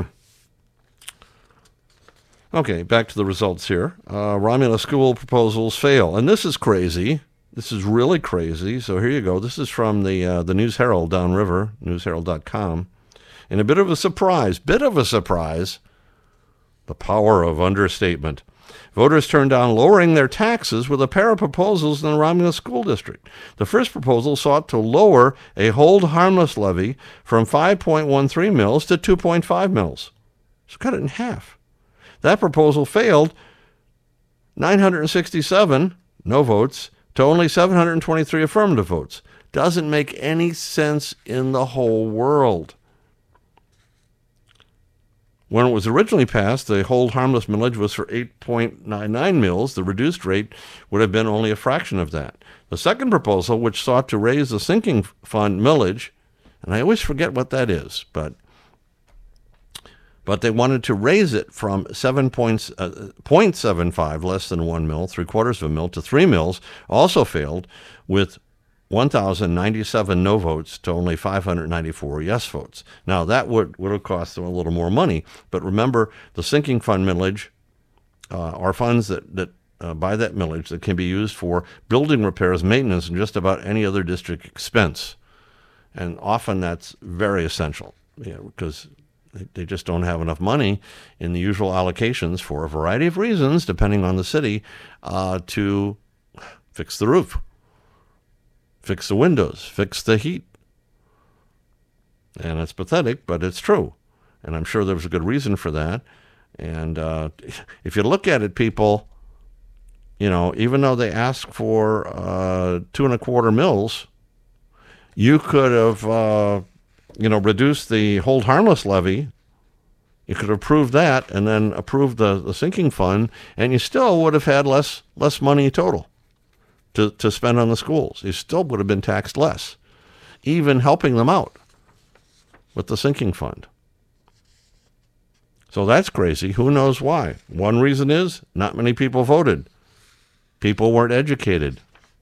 Okay, back to the results here. Uh, Romulus school proposals fail, and this is crazy. This is really crazy. So here you go. This is from the uh, the News Herald downriver, news herald dot com. And a bit of a surprise, bit of a surprise. The power of understatement. Voters turned down lowering their taxes with a pair of proposals in the Romulus School District. The first proposal sought to lower a hold harmless levy from five point one three mils to two point five mils. So cut it in half. That proposal failed. nine hundred sixty-seven no votes to only seven hundred twenty-three affirmative votes. Doesn't make any sense in the whole world. When it was originally passed, the hold harmless millage was for eight point nine nine mils. The reduced rate would have been only a fraction of that. The second proposal, which sought to raise the sinking fund millage, and I always forget what that is, but but they wanted to raise it from seven point seven five, less than one mil, three quarters of a mil, to three mils, also failed with one thousand ninety-seven no votes to only five hundred ninety-four yes votes. Now, that would, would have cost them a little more money, but remember, the sinking fund millage uh, are funds that, that uh, by that millage that can be used for building repairs, maintenance, and just about any other district expense. And often that's very essential, you know, because they, they just don't have enough money in the usual allocations for a variety of reasons, depending on the city, uh, to fix the roof. Fix the windows, fix the heat. And it's pathetic, but it's true. And I'm sure there was a good reason for that. And uh, if you look at it, people, you know, even though they ask for uh, two and a quarter mils, you could have, uh, you know, reduced the hold harmless levy. You could have approved that and then approved the, the sinking fund, and you still would have had less less money total to, to spend on the schools. You still would have been taxed less, even helping them out with the sinking fund. So that's crazy. Who knows why? One reason is not many people voted. People weren't educated.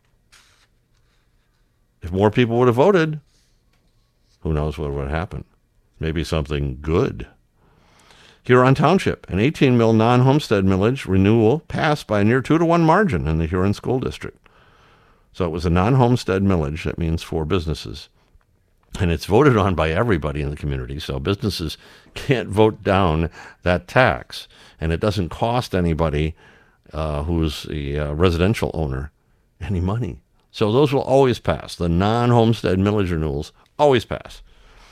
If more people would have voted, who knows what would happen? Maybe something good. Huron Township, an eighteen mil non-homestead millage renewal passed by a near two to one margin in the Huron School District. So it was a non-homestead millage. That means for businesses. And it's voted on by everybody in the community, so businesses can't vote down that tax. And it doesn't cost anybody uh, who's a uh, residential owner any money. So those will always pass. The non-homestead millage renewals always pass.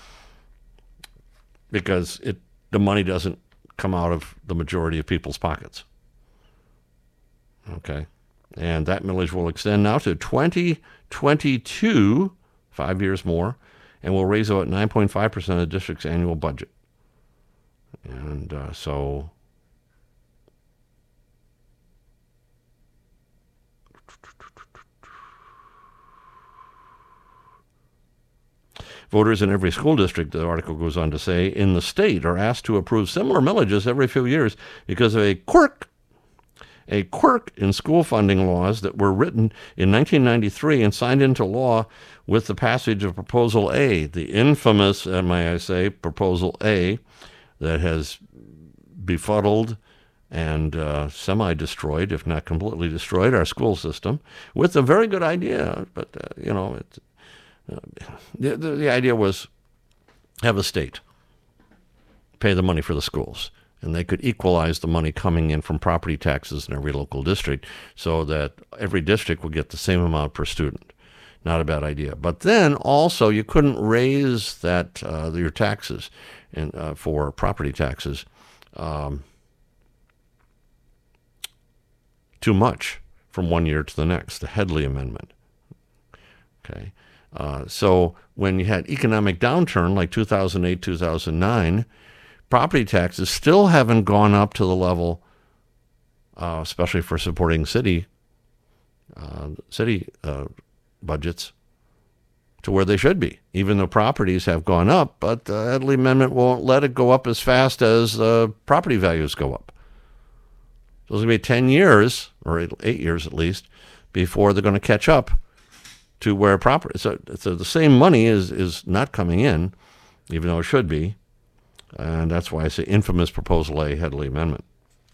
Because it the money doesn't come out of the majority of people's pockets. Okay. And that millage will extend now to twenty twenty-two, five years more, and will raise about nine point five percent of the district's annual budget. And uh, so voters in every school district, the article goes on to say, in the state are asked to approve similar millages every few years because of a quirk A quirk in school funding laws that were written in nineteen ninety-three and signed into law with the passage of Proposal A, the infamous, uh, may I say, Proposal A, that has befuddled and uh, semi-destroyed, if not completely destroyed, our school system, with a very good idea. But, uh, you know, it's, Uh, the, the, the idea was have a state pay the money for the schools, and they could equalize the money coming in from property taxes in every local district so that every district would get the same amount per student. Not a bad idea. But then also you couldn't raise that uh, your taxes in, uh, for property taxes um, too much from one year to the next, the Headley Amendment. Okay, uh, so when you had economic downturn like two thousand eight, two thousand nine, property taxes still haven't gone up to the level, uh, especially for supporting city uh, city uh, budgets, to where they should be, even though properties have gone up. But the Headley Amendment won't let it go up as fast as uh, property values go up. So it's going to be ten years, or eight years at least, before they're going to catch up to where property. So, so the same money is, is not coming in, even though it should be. And that's why I say infamous Proposal A, Headley Amendment.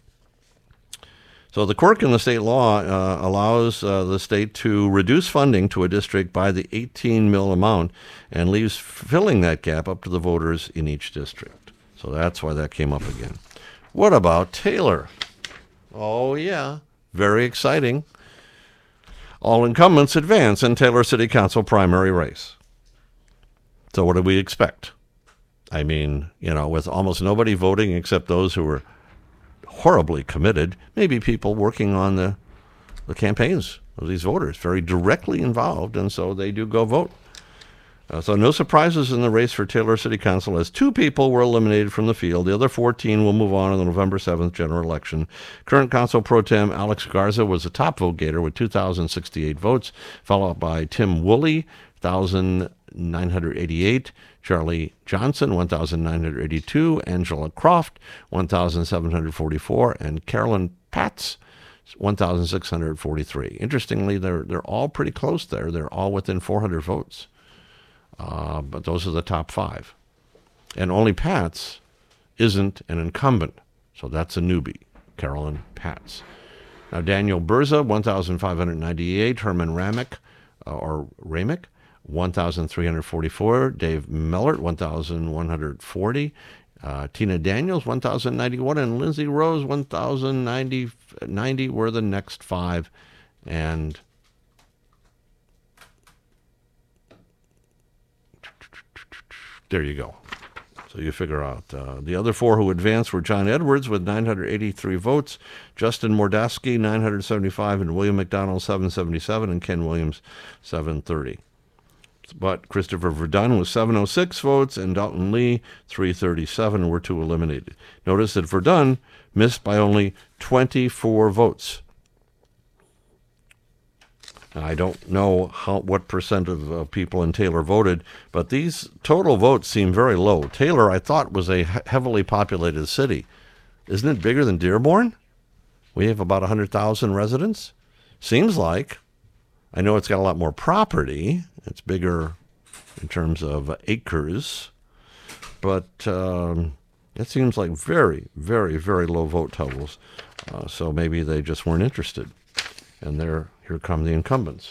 So the quirk in the state law uh, allows uh, the state to reduce funding to a district by the eighteen mil amount and leaves filling that gap up to the voters in each district. So that's why that came up again. What about Taylor? Oh, yeah, very exciting. All incumbents advance in Taylor City Council primary race. So what do we expect? I mean, you know, with almost nobody voting except those who were horribly committed, maybe people working on the, the campaigns of these voters, very directly involved, and so they do go vote. Uh, so no surprises in the race for Taylor City Council, as two people were eliminated from the field. The other fourteen will move on in the November seventh general election. Current Council Pro Tem Alex Garza was the top vote getter with two thousand sixty-eight votes, followed by Tim Woolley, one thousand nine hundred eighty-eight, Charlie Johnson, one thousand nine hundred eighty-two, Angela Croft, one thousand seven hundred forty-four, and Carolyn Patz, one thousand six hundred forty-three. Interestingly, they're they're all pretty close there. They're all within four hundred votes. Uh, but those are the top five. And only Patz isn't an incumbent, so that's a newbie, Carolyn Patz. Now, Daniel Berza, one thousand five hundred ninety-eight, Herman Ramick, uh, or Ramick, one thousand three hundred forty-four, Dave Mellert, one thousand one hundred forty, uh, Tina Daniels, one thousand ninety-one, and Lindsay Rose, one thousand ninety, ninety were the next five. And there you go. So you figure out. Uh, the other four who advanced were John Edwards with nine hundred eighty-three votes, Justin Mordowski, nine hundred seventy-five, and William McDonald, seven hundred seventy-seven, and Ken Williams, seven hundred thirty. But Christopher Verdun with seven hundred six votes, and Dalton Lee, three hundred thirty-seven, were two eliminated. Notice that Verdun missed by only twenty-four votes. I don't know how what percent of uh, people in Taylor voted, but these total votes seem very low. Taylor, I thought, was a he- heavily populated city. Isn't it bigger than Dearborn? We have about one hundred thousand residents. Seems like. I know it's got a lot more property. It's bigger in terms of acres, but um, it seems like very, very, very low vote totals. Uh, so maybe they just weren't interested. And there, here come the incumbents.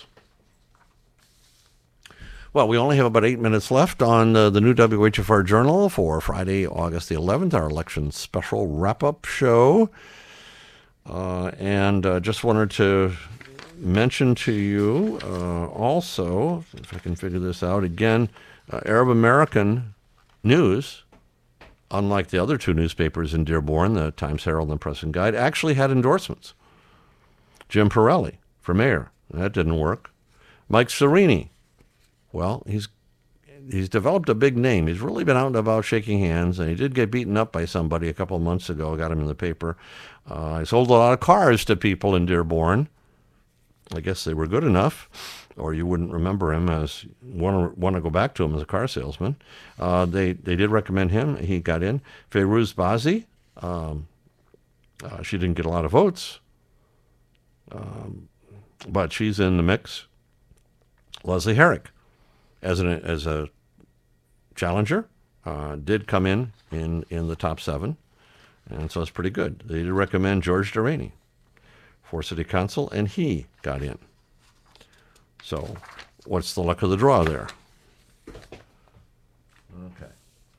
Well, we only have about eight minutes left on uh, the new W H F R Journal for Friday, August the eleventh, our election special wrap-up show. Uh, and uh, just wanted to mention to you uh, also, if I can figure this out again, uh, Arab American News, unlike the other two newspapers in Dearborn, the Times Herald and the Press and Guide, actually had endorsements. Jim Pirelli for mayor. That didn't work. Mike Serini. Well, he's he's developed a big name. He's really been out and about shaking hands, and he did get beaten up by somebody a couple of months ago. Got him in the paper. Uh, he sold a lot of cars to people in Dearborn. I guess they were good enough, or you wouldn't remember him as want want to go back to him as a car salesman. Uh, they they did recommend him. He got in. Feiruz Bazi. Um, uh, she didn't get a lot of votes. Um, but she's in the mix. Leslie Herrick, as an as a challenger, uh, did come in, in in the top seven, and so it's pretty good. They did recommend George Deraney for city council, and he got in. So, what's the luck of the draw there? Okay.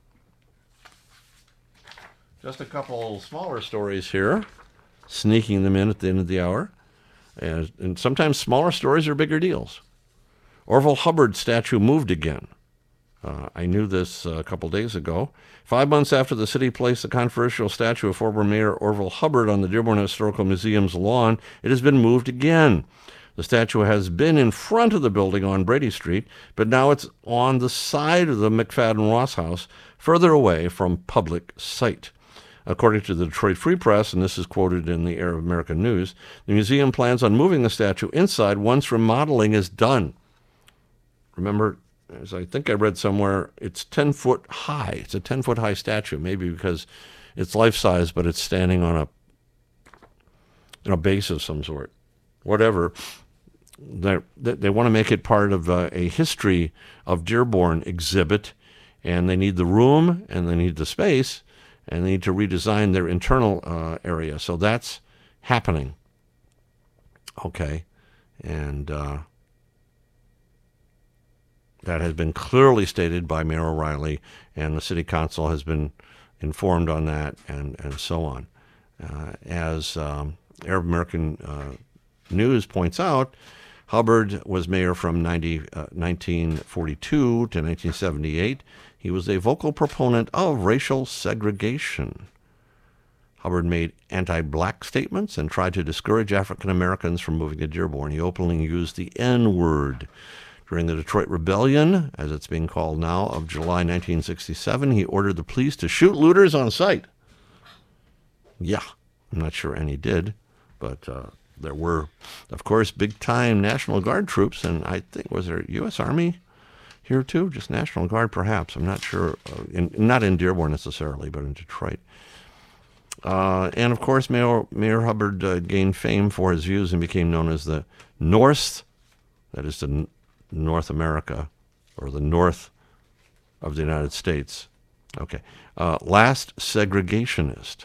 Just a couple smaller stories here, sneaking them in at the end of the hour. And, and sometimes smaller stories are bigger deals. Orville Hubbard statue moved again. Uh, I knew this uh, a couple days ago. Five months after the city placed the controversial statue of former Mayor Orville Hubbard on the Dearborn Historical Museum's lawn, it has been moved again. The statue has been in front of the building on Brady Street, but now it's on the side of the McFadden Ross House, further away from public sight. According to the Detroit Free Press, and this is quoted in the Arab American News, the museum plans on moving the statue inside once remodeling is done. Remember, as I think I read somewhere, it's ten foot high. It's a ten foot high statue, maybe because it's life size, but it's standing on a, on a base of some sort. Whatever. They're, they want to make it part of uh, a history of Dearborn exhibit, and they need the room, and they need the space, and they need to redesign their internal uh, area. So that's happening. Okay. And uh, that has been clearly stated by Mayor O'Reilly, and the city council has been informed on that, and, and so on. Uh, as um, Arab American uh, News points out, Hubbard was mayor from ninety, uh, nineteen forty-two to nineteen seventy-eight. He was a vocal proponent of racial segregation. Hubbard made anti-black statements and tried to discourage African Americans from moving to Dearborn. He openly used the N-word. During the Detroit Rebellion, as it's being called now, of July nineteen sixty-seven, he ordered the police to shoot looters on sight. Yeah, I'm not sure any did, but uh, there were, of course, big-time National Guard troops, and I think, was there U S Army here too? Just National Guard, perhaps. I'm not sure. Uh, in, not in Dearborn necessarily, but in Detroit. Uh, and, of course, Mayor, Mayor Hubbard uh, gained fame for his views and became known as the North, that is the N- North America, or the North of the United States. Okay. Uh, last segregationist.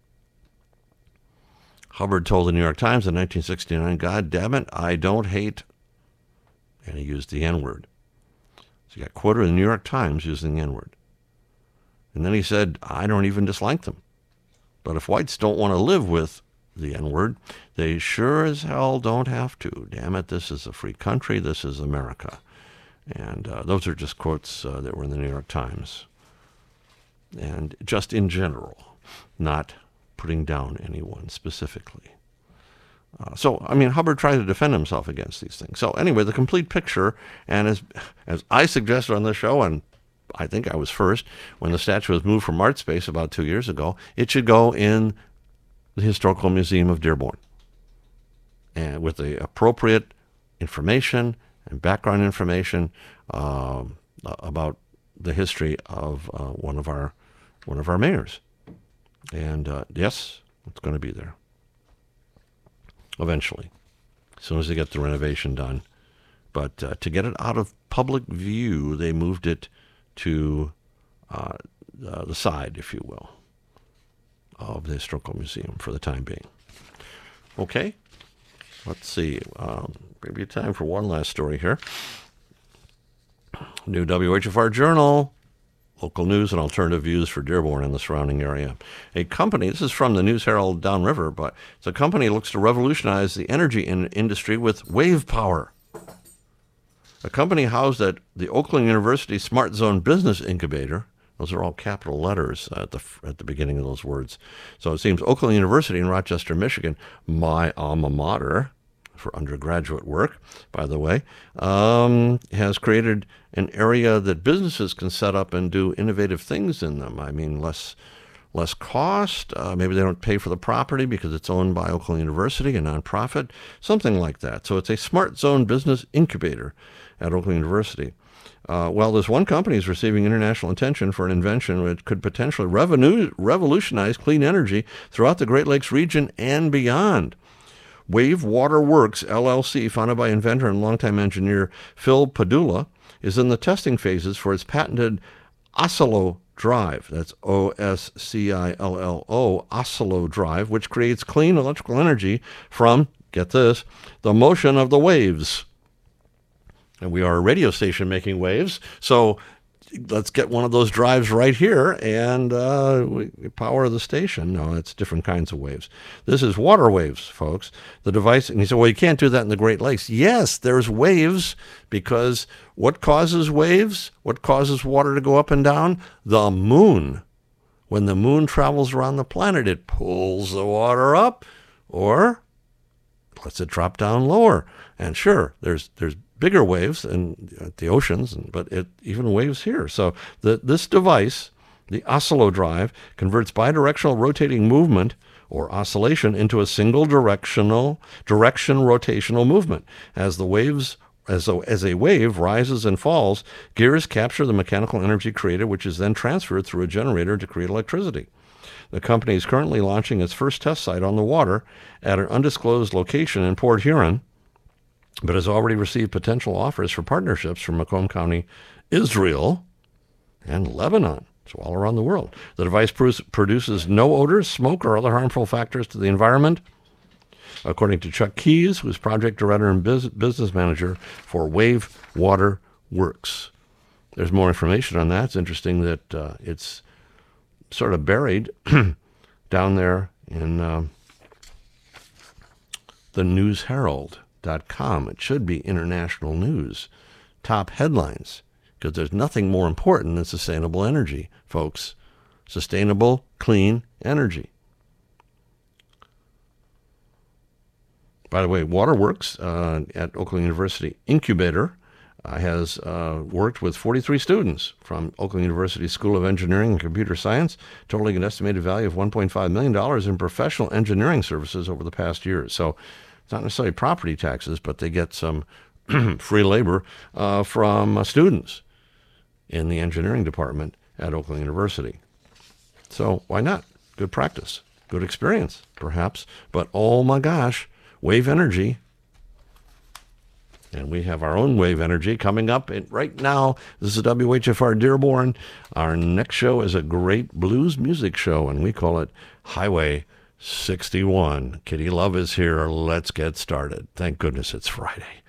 Hubbard told the New York Times in nineteen sixty-nine, "God damn it, I don't hate," and he used the N-word. So he got quoted in the New York Times using the N-word. And then he said, "I don't even dislike them. But if whites don't want to live with the N-word, they sure as hell don't have to. Damn it, this is a free country. This is America." And uh, those are just quotes uh, that were in the New York Times. And just in general, not putting down anyone specifically. Uh, so, I mean, Hubbard tried to defend himself against these things. So anyway, the complete picture, and as as I suggested on the show, and I think I was first, when the statue was moved from Art Space about two years ago, it should go in the Historical Museum of Dearborn, and with the appropriate information and background information uh, about the history of uh, one of our one of our mayors. And uh, yes, it's going to be there eventually, as soon as they get the renovation done. But uh, to get it out of public view, they moved it to uh, uh, the side, if you will, of the Historical Museum for the time being. Okay, let's see. Um, maybe time for one last story here. New W H F R Journal. Local news and alternative views for Dearborn and the surrounding area. A company, this is from the News Herald downriver, but it's a company that looks to revolutionize the energy in industry with wave power. A company housed at the Oakland University Smart Zone Business Incubator. Those are all capital letters at the at the beginning of those words. So it seems Oakland University in Rochester, Michigan, my alma mater for undergraduate work, by the way, um, has created an area that businesses can set up and do innovative things in them. I mean, less less cost. Uh, maybe they don't pay for the property because it's owned by Oakland University, a nonprofit, something like that. So it's a Smart Zone Business Incubator at Oakland University. Uh, well, this one company is receiving international attention for an invention which could potentially revenue, revolutionize clean energy throughout the Great Lakes region and beyond. Wave Water Works, L L C, founded by inventor and longtime engineer Phil Padula, is in the testing phases for its patented Oscillo Drive. That's O S C I L L O, Oscillo Drive, which creates clean electrical energy from, get this, the motion of the waves. And we are a radio station making waves, so let's get one of those drives right here and uh, we power the station. No, it's different kinds of waves. This is water waves, folks. The device, and you say, well, you can't do that in the Great Lakes. Yes, there's waves, because what causes waves? What causes water to go up and down? The moon. When the moon travels around the planet, it pulls the water up or lets it drop down lower. And sure, there's there's bigger waves in the oceans, but it even waves here. So the, this device, the Oscillo drive, converts bidirectional rotating movement or oscillation into a single directional direction rotational movement. As the waves as a, as a wave rises and falls, gears capture the mechanical energy created, which is then transferred through a generator to create electricity. The company is currently launching its first test site on the water at an undisclosed location in Port Huron, but has already received potential offers for partnerships from Macomb County, Israel, and Lebanon. So all around the world. The device pr- produces no odors, smoke, or other harmful factors to the environment, according to Chuck Keys, who's project director and biz- business manager for Wave Water Works. There's more information on that. It's interesting that uh, it's sort of buried down there in uh, the News Herald. Dot com. It should be international news. Top headlines, because there's nothing more important than sustainable energy, folks. Sustainable, clean energy. By the way, Waterworks uh, at Oakland University Incubator uh, has uh, worked with forty-three students from Oakland University School of Engineering and Computer Science, totaling an estimated value of one point five million dollars in professional engineering services over the past year. So it's not necessarily property taxes, but they get some free labor uh, from uh, students in the engineering department at Oakland University. So why not? Good practice, good experience, perhaps. But oh my gosh, wave energy. And we have our own wave energy coming up. And right now, this is W H F R Dearborn. Our next show is a great blues music show, and we call it Highway sixty-one. Kitty Love is here. Let's get started. Thank goodness it's Friday.